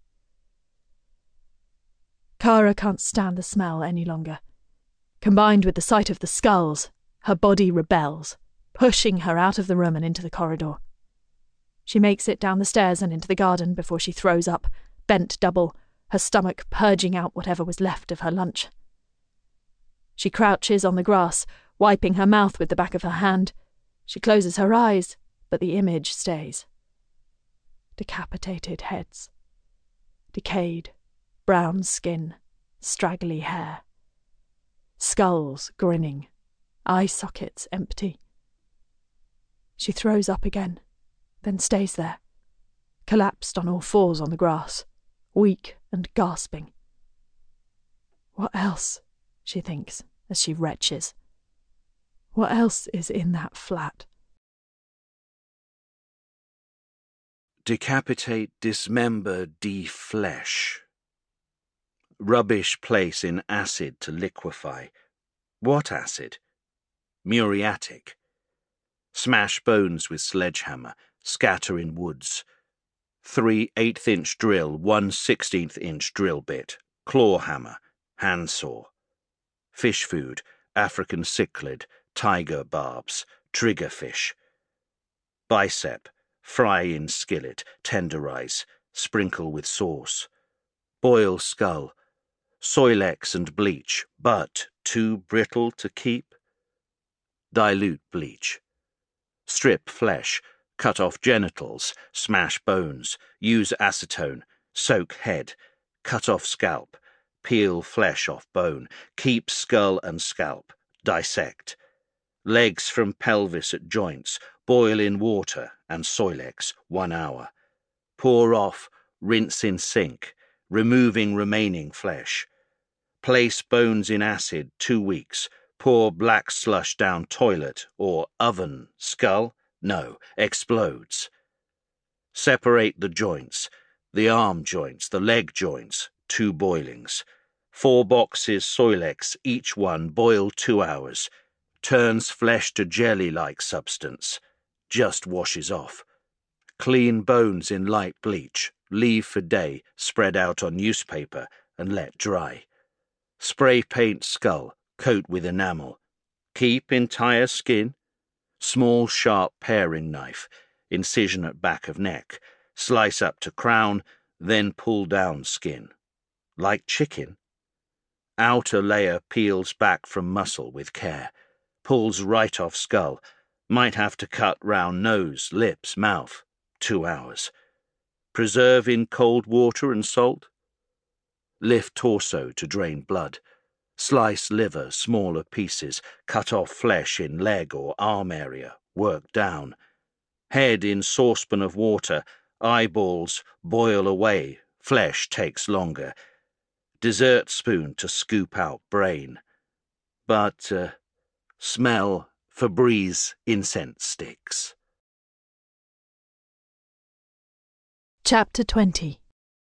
Kara can't stand the smell any longer. Combined with the sight of the skulls, her body rebels, pushing her out of the room and into the corridor. She makes it down the stairs and into the garden before she throws up, bent double, her stomach purging out whatever was left of her lunch. She crouches on the grass, wiping her mouth with the back of her hand. She closes her eyes, but the image stays. Decapitated heads. Decayed, brown skin, straggly hair. Skulls grinning, eye sockets empty. She throws up again, then stays there, collapsed on all fours on the grass, weak and gasping. What else, she thinks, as she retches. What else is in that flat? Decapitate, dismember, deflesh. Rubbish place in acid to liquefy. What acid? Muriatic. Smash bones with sledgehammer, scatter in woods. Three eighth-inch drill, one sixteenth-inch drill bit, claw hammer, handsaw. Fish food, African cichlid, tiger barbs, triggerfish. Bicep, fry in skillet, tenderize, sprinkle with sauce. Boil skull, Soilex and bleach, but too brittle to keep. Dilute bleach. Strip flesh, cut off genitals, smash bones, use acetone, soak head, cut off scalp, peel flesh off bone, keep skull and scalp, dissect. Legs from pelvis at joints, boil in water and Soilex, one hour. Pour off, rinse in sink, removing remaining flesh. Place bones in acid two weeks, pour black slush down toilet or oven, skull, no, explodes. Separate the joints, the arm joints, the leg joints, two boilings. Four boxes Soilex, each one, boil two hours. Turns flesh to jelly-like substance, just washes off. Clean bones in light bleach, leave for day, spread out on newspaper and let dry. Spray paint skull, coat with enamel. Keep entire skin. Small sharp paring knife, incision at back of neck, slice up to crown, then pull down skin. Like chicken. Outer layer peels back from muscle with care. Pulls right off skull. Might have to cut round nose, lips, mouth. Two hours. Preserve in cold water and salt. Lift torso to drain blood. Slice liver, smaller pieces, cut off flesh in leg or arm area, work down. Head in saucepan of water, eyeballs boil away, flesh takes longer. Dessert spoon to scoop out brain. But, uh, smell Febreze incense sticks. Chapter twenty.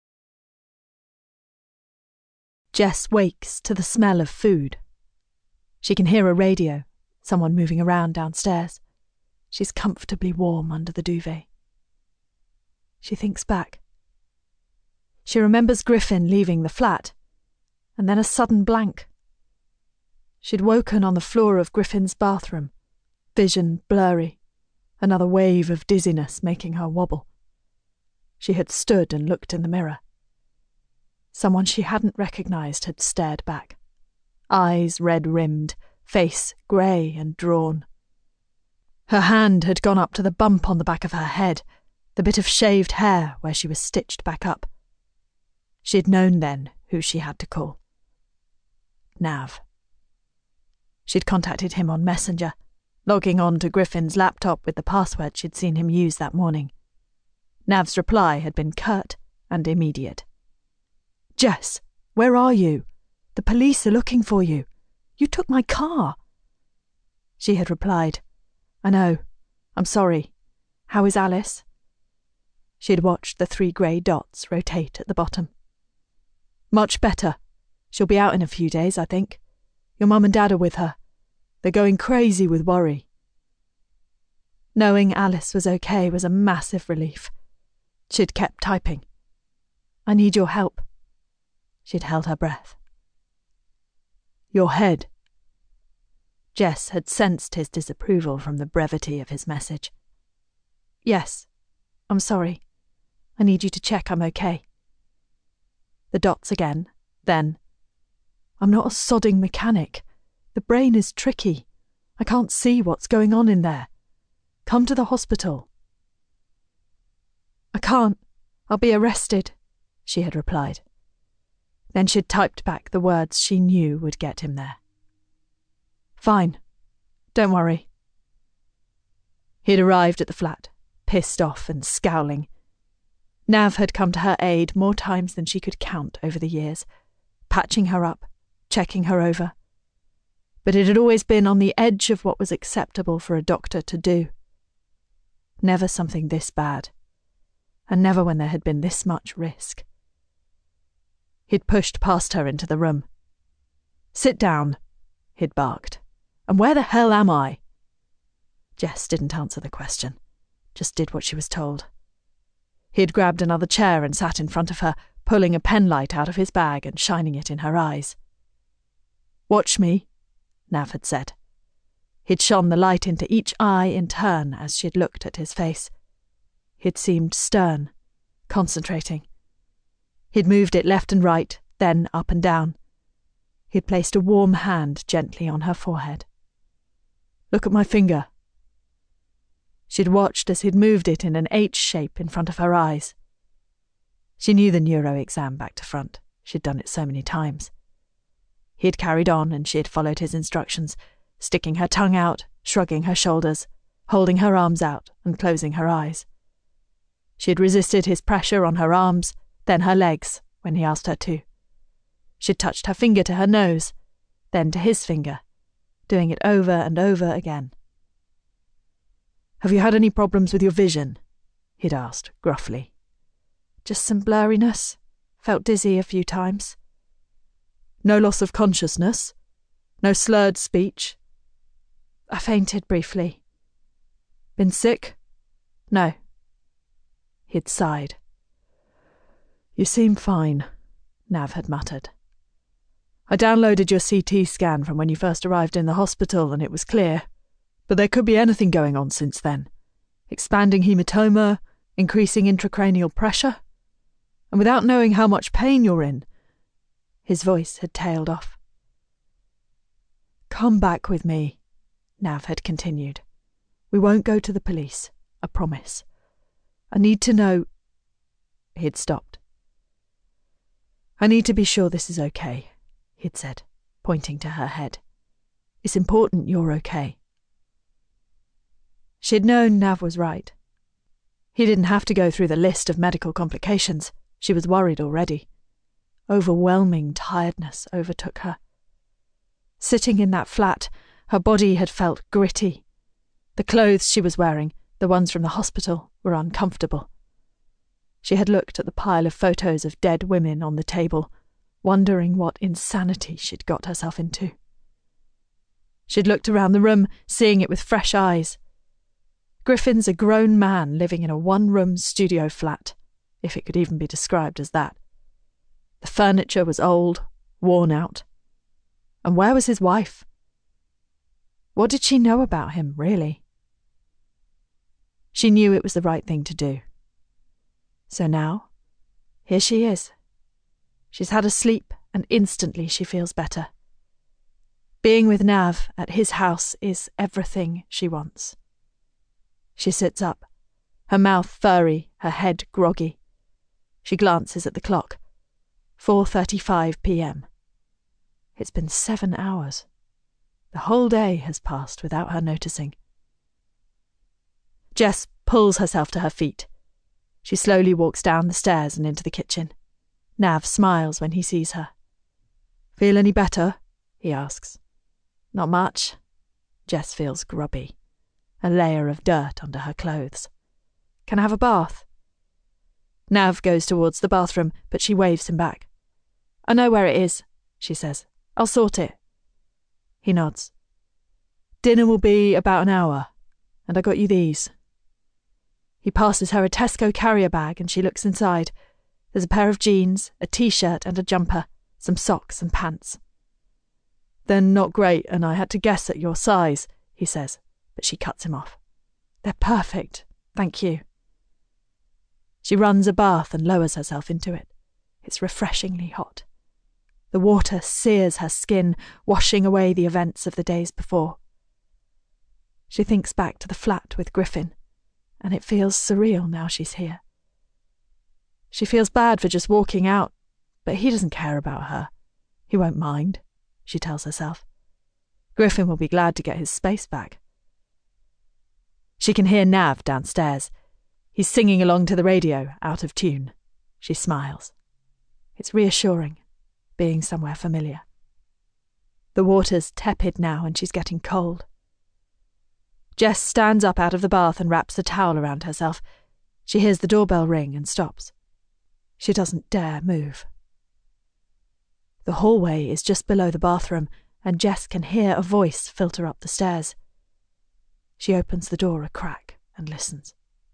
Jess wakes to the smell of food. She can hear a radio, someone moving around downstairs. She's comfortably warm under the duvet. She thinks back. She remembers Griffin leaving the flat, and then a sudden blank. She'd woken on the floor of Griffin's bathroom, vision blurry, another wave of dizziness making her wobble. She had stood and looked in the mirror. Someone she hadn't recognised had stared back. Eyes red-rimmed, face grey and drawn. Her hand had gone up to the bump on the back of her head, the bit of shaved hair where she was stitched back up. She'd known then who she had to call. Nav. She'd contacted him on Messenger, logging on to Griffin's laptop with the password she'd seen him use that morning. Nav's reply had been curt and immediate. Jess, where are you? The police are looking for you. You took my car. She had replied, I know. I'm sorry. How is Alice? She had watched the three grey dots rotate at the bottom. Much better. She'll be out in a few days, I think. Your mum and dad are with her. They're going crazy with worry. Knowing Alice was okay was a massive relief. She'd kept typing. I need your help. She'd held her breath. Your head. Jess had sensed his disapproval from the brevity of his message. Yes, I'm sorry. I need you to check I'm okay. The dots again, then. I'm not a sodding mechanic. The brain is tricky. I can't see what's going on in there. Come to the hospital. I can't. I'll be arrested, she had replied. Then she'd typed back the words she knew would get him there. Fine. Don't worry. He'd arrived at the flat, pissed off and scowling. Nav had come to her aid more times than she could count over the years, patching her up, checking her over. But it had always been on the edge of what was acceptable for a doctor to do. Never something this bad, and never when there had been this much risk. He'd pushed past her into the room. "Sit down," he'd barked. "And where the hell am I?" Jess didn't answer the question, just did what she was told. He had grabbed another chair and sat in front of her, pulling a pen light out of his bag and shining it in her eyes. "Watch me," Nav had said. He'd shone the light into each eye in turn as she had looked at his face. He'd seemed stern, concentrating. He'd moved it left and right, then up and down. He'd placed a warm hand gently on her forehead. "Look at my finger." She'd watched as he'd moved it in an H shape in front of her eyes. She knew the neuro exam back to front. She'd done it so many times. He had carried on and she had followed his instructions, sticking her tongue out, shrugging her shoulders, holding her arms out and closing her eyes. She had resisted his pressure on her arms, then her legs, when he asked her to. She'd touched her finger to her nose, then to his finger, doing it over and over again. "Have you had any problems with your vision?" he'd asked, gruffly. "Just some blurriness. Felt dizzy a few times." "No loss of consciousness? No slurred speech?" "I fainted briefly." "Been sick?" "No." He'd sighed. "You seem fine," Nav had muttered. "I downloaded your C T scan from when you first arrived in the hospital and it was clear. But there could be anything going on since then. Expanding hematoma, increasing intracranial pressure. And without knowing how much pain you're in..." His voice had tailed off. "Come back with me," Nav had continued. "We won't go to the police, I promise. I need to know..." He'd stopped. "I need to be sure this is okay," he'd said, pointing to her head. "It's important you're okay." She'd known Nav was right. He didn't have to go through the list of medical complications. She was worried already. Overwhelming tiredness overtook her. Sitting in that flat, her body had felt gritty. The clothes she was wearing, the ones from the hospital, were uncomfortable. She had looked at the pile of photos of dead women on the table, wondering what insanity she'd got herself into. She'd looked around the room, seeing it with fresh eyes. Griffin's a grown man living in a one-room studio flat, if it could even be described as that. The furniture was old, worn out. And where was his wife? What did she know about him, really? She knew it was the right thing to do. So now, here she is. She's had a sleep, and instantly she feels better. Being with Nav at his house is everything she wants. She sits up, her mouth furry, her head groggy. She glances at the clock. four thirty-five p.m. It's been seven hours. The whole day has passed without her noticing. Jess pulls herself to her feet. She slowly walks down the stairs and into the kitchen. Nav smiles when he sees her. "Feel any better?" he asks. "Not much." Jess feels grubby. A layer of dirt under her clothes. "Can I have a bath?" Nav goes towards the bathroom, but she waves him back. "I know where it is," she says. "I'll sort it." He nods. "Dinner will be about an hour, and I got you these." He passes her a Tesco carrier bag and she looks inside. There's a pair of jeans, a t-shirt and a jumper, some socks and pants. "They're not great and I had to guess at your size," he says, but she cuts him off. "They're perfect, thank you." She runs a bath and lowers herself into it. It's refreshingly hot. The water sears her skin, washing away the events of the days before. She thinks back to the flat with Griffin, and it feels surreal now she's here. She feels bad for just walking out, but he doesn't care about her. He won't mind, she tells herself. Griffin will be glad to get his space back. She can hear Nav downstairs. He's singing along to the radio, out of tune. She smiles. It's reassuring, being somewhere familiar. The water's tepid now and she's getting cold. Jess stands up out of the bath and wraps a towel around herself. She hears the doorbell ring and stops. She doesn't dare move. The hallway is just below the bathroom, and Jess can hear a voice filter up the stairs. She opens the door a crack and listens.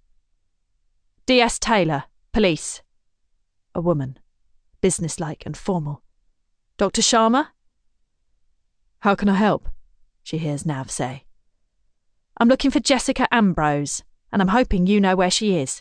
D S Taylor, police. A woman, businesslike and formal. Doctor Sharma? How can I help? She hears Nav say. I'm looking for Jessica Ambrose, and I'm hoping you know where she is.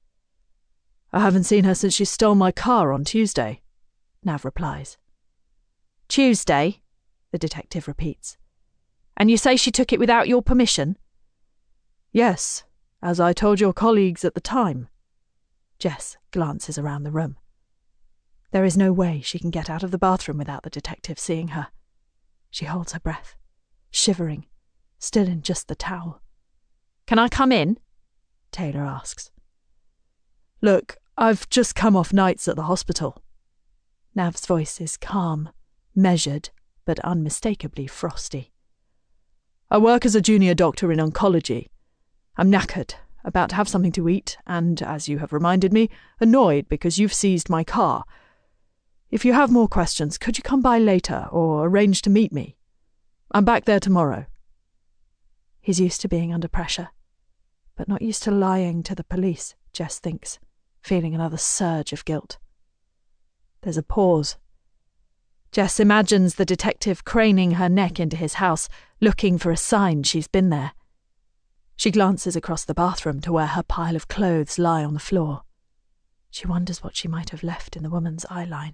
I haven't seen her since she stole my car on Tuesday, Nav replies. Tuesday, the detective repeats. And you say she took it without your permission? Yes, as I told your colleagues at the time. Jess glances around the room. There is no way she can get out of the bathroom without the detective seeing her. She holds her breath, shivering, still in just the towel. Can I come in? Taylor asks. Look, I've just come off nights at the hospital. Nav's voice is calm, measured, but unmistakably frosty. I work as a junior doctor in oncology. I'm knackered, about to have something to eat, and, as you have reminded me, annoyed because you've seized my car. If you have more questions, could you come by later or arrange to meet me? I'm back there tomorrow. He's used to being under pressure, but not used to lying to the police, Jess thinks, feeling another surge of guilt. There's a pause. Jess imagines the detective craning her neck into his house, looking for a sign she's been there. She glances across the bathroom to where her pile of clothes lie on the floor. She wonders what she might have left in the woman's eyeline.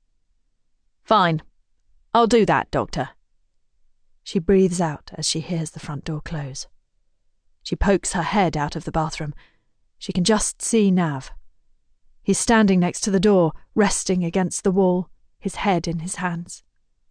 Fine. I'll do that, Doctor. She breathes out as she hears the front door close. She pokes her head out of the bathroom. She can just see Nav. He's standing next to the door, resting against the wall, his head in his hands.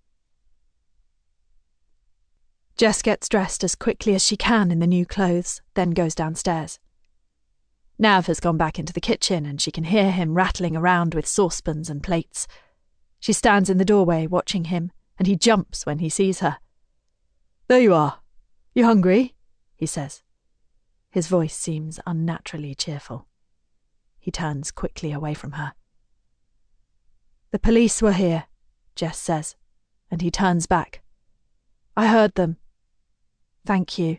Jess gets dressed as quickly as she can in the new clothes, then goes downstairs. Nav has gone back into the kitchen and she can hear him rattling around with saucepans and plates. She stands in the doorway watching him, and he jumps when he sees her. There you are. You hungry? He says. His voice seems unnaturally cheerful. He turns quickly away from her. The police were here, Jess says, and he turns back. I heard them. Thank you.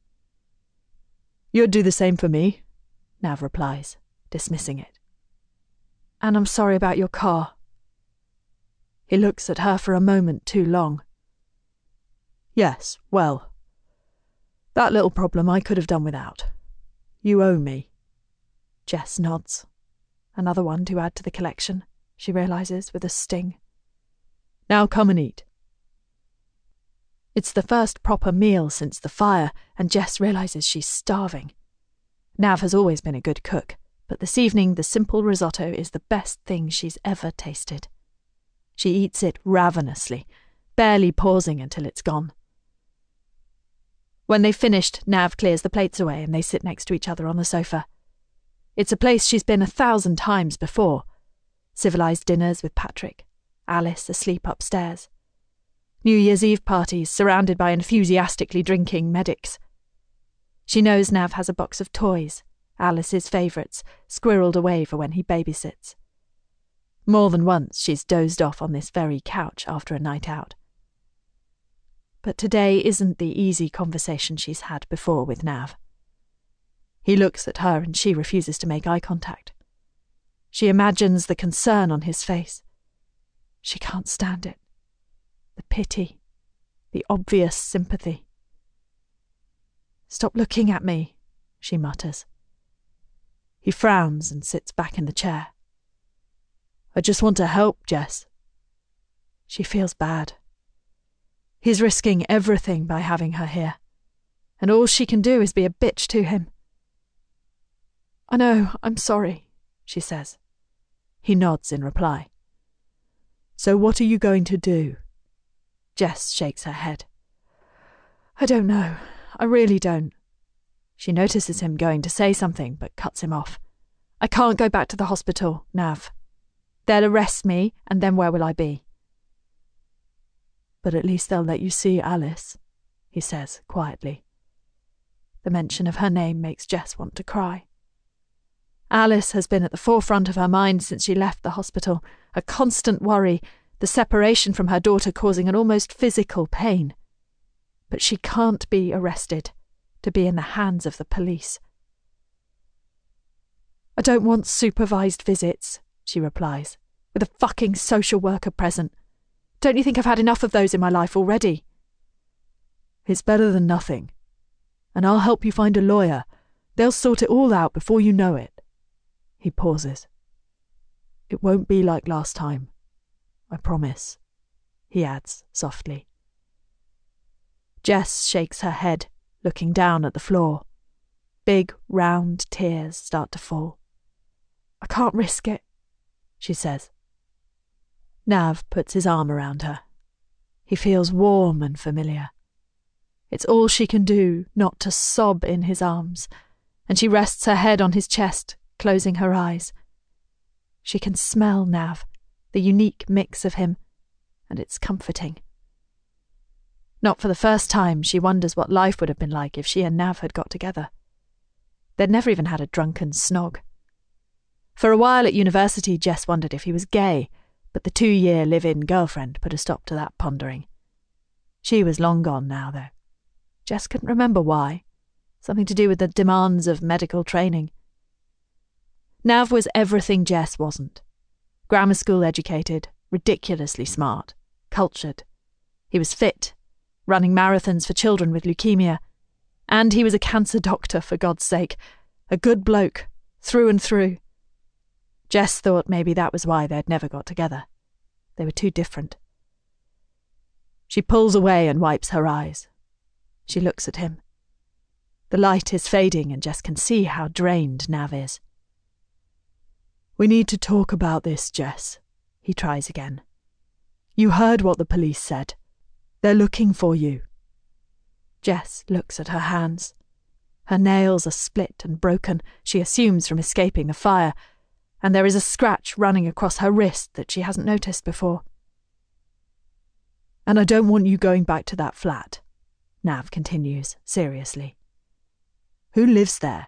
You'd do the same for me, Nav replies, dismissing it. And I'm sorry about your car. He looks at her for a moment too long. Yes, well, that little problem I could have done without. You owe me. Jess nods. Another one to add to the collection, she realises with a sting. Now come and eat. It's the first proper meal since the fire, and Jess realises she's starving. Nav has always been a good cook, but this evening the simple risotto is the best thing she's ever tasted. She eats it ravenously, barely pausing until it's gone. When they've finished, Nav clears the plates away and they sit next to each other on the sofa. It's a place she's been a thousand times before. Civilised dinners with Patrick, Alice asleep upstairs. New Year's Eve parties surrounded by enthusiastically drinking medics. She knows Nav has a box of toys, Alice's favourites, squirreled away for when he babysits. More than once she's dozed off on this very couch after a night out. But today isn't the easy conversation she's had before with Nav. He looks at her and she refuses to make eye contact. She imagines the concern on his face. She can't stand it. The pity, the obvious sympathy. Stop looking at me, she mutters. He frowns and sits back in the chair. I just want to help, Jess. She feels bad. He's risking everything by having her here, and all she can do is be a bitch to him. I know, I'm sorry, she says. He nods in reply. So what are you going to do? Jess shakes her head. I don't know. I really don't. She notices him going to say something, but cuts him off. I can't go back to the hospital, Nav. They'll arrest me, and then where will I be? But at least they'll let you see Alice, he says quietly. The mention of her name makes Jess want to cry. Alice has been at the forefront of her mind since she left the hospital, a constant worry, the separation from her daughter causing an almost physical pain. But she can't be arrested, to be in the hands of the police. I don't want supervised visits, she replies, with a fucking social worker present. Don't you think I've had enough of those in my life already? It's better than nothing. And I'll help you find a lawyer. They'll sort it all out before you know it. He pauses. It won't be like last time. I promise, he adds softly. Jess shakes her head, looking down at the floor. Big, round tears start to fall. I can't risk it, she says. Nav puts his arm around her. He feels warm and familiar. It's all she can do not to sob in his arms, and she rests her head on his chest, closing her eyes. She can smell Nav, the unique mix of him, and it's comforting. Not for the first time, she wonders what life would have been like if she and Nav had got together. They'd never even had a drunken snog. For a while at university, Jess wondered if he was gay, but the two-year live-in girlfriend put a stop to that pondering. She was long gone now, though. Jess couldn't remember why. Something to do with the demands of medical training. Nav was everything Jess wasn't. Grammar school educated, ridiculously smart, cultured. He was fit, running marathons for children with leukemia. And he was a cancer doctor, for God's sake. A good bloke, through and through. Jess thought maybe that was why they'd never got together. They were too different. She pulls away and wipes her eyes. She looks at him. The light is fading and Jess can see how drained Nav is. We need to talk about this, Jess, he tries again. You heard what the police said. They're looking for you. Jess looks at her hands. Her nails are split and broken, she assumes from escaping the fire, and there is a scratch running across her wrist that she hasn't noticed before. And I don't want you going back to that flat, Nav continues, seriously. Who lives there?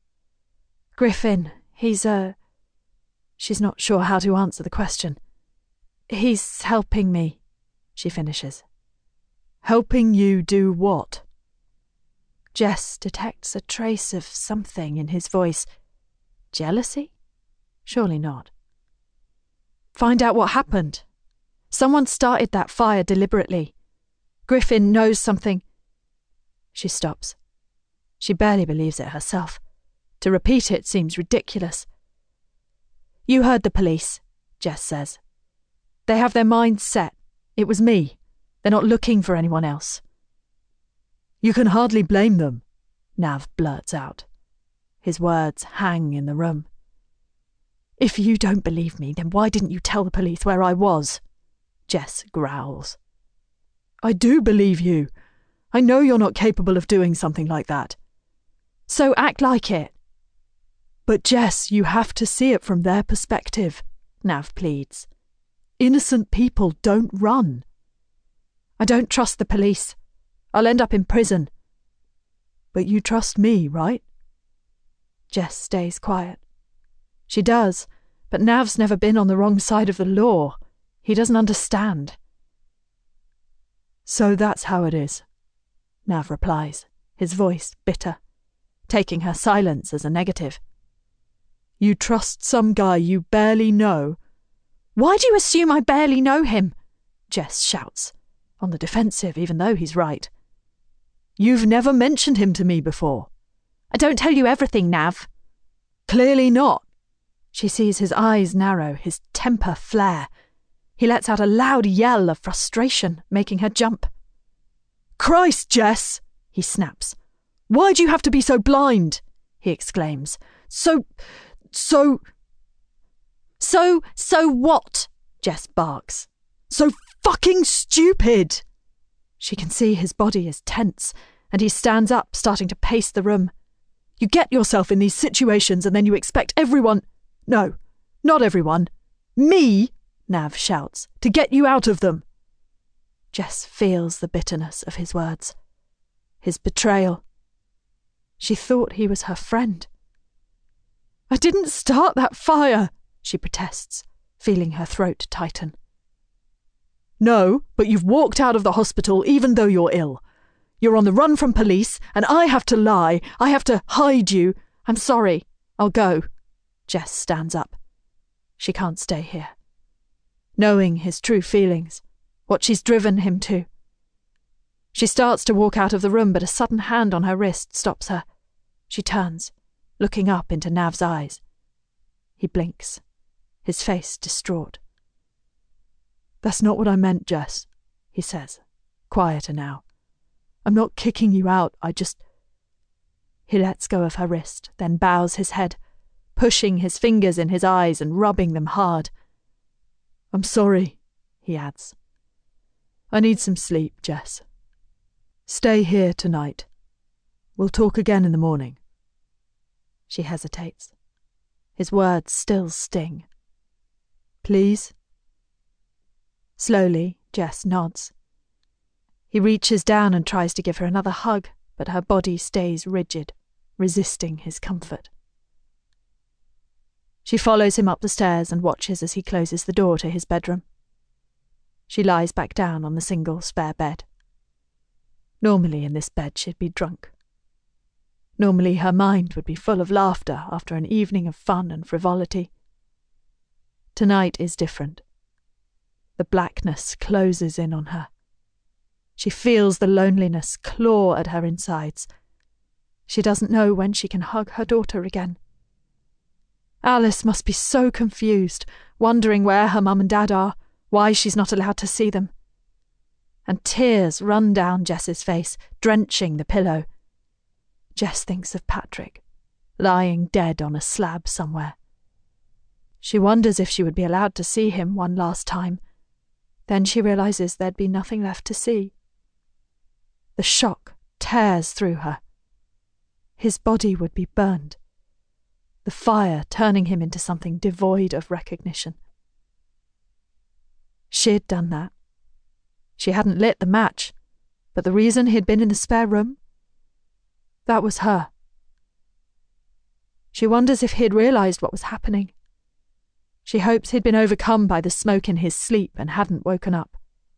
Griffin. He's a... Uh... She's not sure how to answer the question. He's helping me, she finishes. Helping you do what? Jess detects a trace of something in his voice. Jealousy? Surely not. Find out what happened. Someone started that fire deliberately. Griffin knows something. She stops. She barely believes it herself. To repeat it seems ridiculous. You heard the police, Jess says. They have their minds set. It was me. They're not looking for anyone else. You can hardly blame them, Nav blurts out. His words hang in the room. If you don't believe me, then why didn't you tell the police where I was? Jess growls. I do believe you. I know you're not capable of doing something like that. So act like it. But Jess, you have to see it from their perspective, Nav pleads. Innocent people don't run. I don't trust the police. I'll end up in prison. But you trust me, right? Jess stays quiet. She does, but Nav's never been on the wrong side of the law. He doesn't understand. So that's how it is, Nav replies, his voice bitter, taking her silence as a negative. You trust some guy you barely know. Why do you assume I barely know him? Jess shouts, on the defensive even though he's right. You've never mentioned him to me before. I don't tell you everything, Nav. Clearly not. She sees his eyes narrow, his temper flare. He lets out a loud yell of frustration, making her jump. Christ, Jess, he snaps. Why do you have to be so blind? He exclaims. So... So... So... So what? Jess barks. So fucking stupid! She can see his body is tense, and he stands up, starting to pace the room, You get yourself in these situations and then you expect everyone... No, not everyone. Me, Nav shouts, to get you out of them. Jess feels the bitterness of his words. His betrayal. She thought he was her friend. I didn't start that fire, she protests, feeling her throat tighten. No, but you've walked out of the hospital even though you're ill. You're on the run from police, and I have to lie. I have to hide you. I'm sorry. I'll go. Jess stands up. She can't stay here. Knowing his true feelings, what she's driven him to. She starts to walk out of the room, but a sudden hand on her wrist stops her. She turns, looking up into Nav's eyes. He blinks, his face distraught. That's not what I meant, Jess, he says, quieter now. I'm not kicking you out, I just... He lets go of her wrist, then bows his head, pushing his fingers in his eyes and rubbing them hard. I'm sorry, he adds. I need some sleep, Jess. Stay here tonight. We'll talk again in the morning. She hesitates. His words still sting. Please? Slowly, Jess nods. He reaches down and tries to give her another hug, but her body stays rigid, resisting his comfort. She follows him up the stairs and watches as he closes the door to his bedroom. She lies back down on the single spare bed. Normally in this bed she'd be drunk. Normally her mind would be full of laughter after an evening of fun and frivolity. Tonight is different. The blackness closes in on her. She feels the loneliness claw at her insides. She doesn't know when she can hug her daughter again. Alice must be so confused, wondering where her mum and dad are, why she's not allowed to see them. And tears run down Jess's face, drenching the pillow. Jess thinks of Patrick, lying dead on a slab somewhere. She wonders if she would be allowed to see him one last time. Then she realises there'd be nothing left to see. The shock tears through her. His body would be burned. The fire turning him into something devoid of recognition. She'd done that. She hadn't lit the match, but the reason he'd been in the spare room? That was her. She wonders if he'd realised what was happening. She hopes he'd been overcome by the smoke in his sleep and hadn't woken up.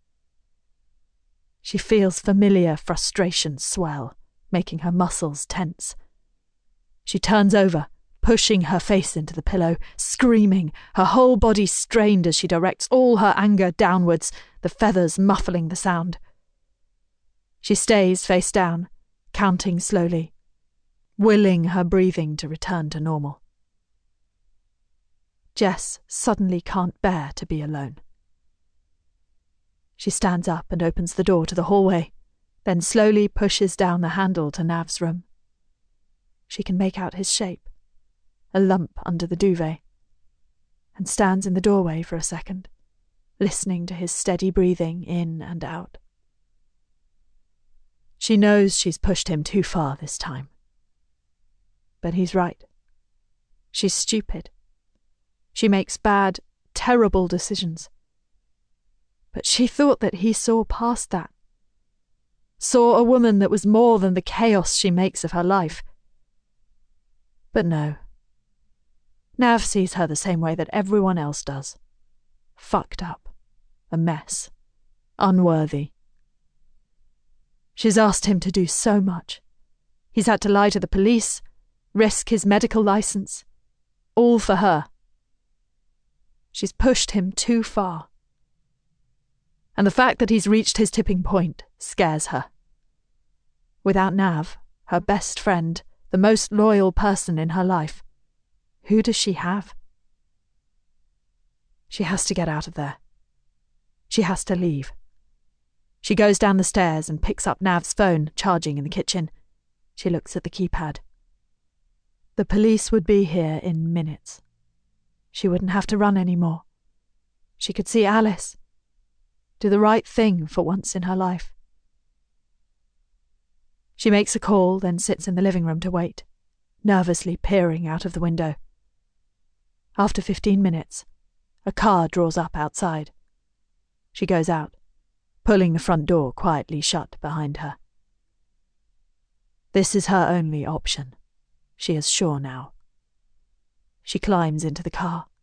She feels familiar frustration swell, making her muscles tense. She turns over, pushing her face into the pillow, screaming, her whole body strained as she directs all her anger downwards, the feathers muffling the sound. She stays face down, counting slowly, willing her breathing to return to normal. Jess suddenly can't bear to be alone. She stands up and opens the door to the hallway, then slowly pushes down the handle to Nav's room. She can make out his shape, a lump under the duvet, and stands in the doorway for a second, listening to his steady breathing in and out. She knows she's pushed him too far this time. But he's right. She's stupid. She makes bad, terrible decisions. But she thought that he saw past that. Saw a woman that was more than the chaos she makes of her life. But no. Nav sees her the same way that everyone else does. Fucked up. A mess. Unworthy. She's asked him to do so much. He's had to lie to the police, risk his medical license. All for her. She's pushed him too far. And the fact that he's reached his tipping point scares her. Without Nav, her best friend, the most loyal person in her life, who does she have? She has to get out of there. She has to leave. She goes down the stairs and picks up Nav's phone, charging in the kitchen. She looks at the keypad. The police would be here in minutes. She wouldn't have to run anymore. She could see Alice. Do the right thing for once in her life. She makes a call, then sits in the living room to wait. nervously peering out of the window. After fifteen minutes, a car draws up outside. She goes out, pulling the front door quietly shut behind her. This is her only option, she is sure now. She climbs into the car,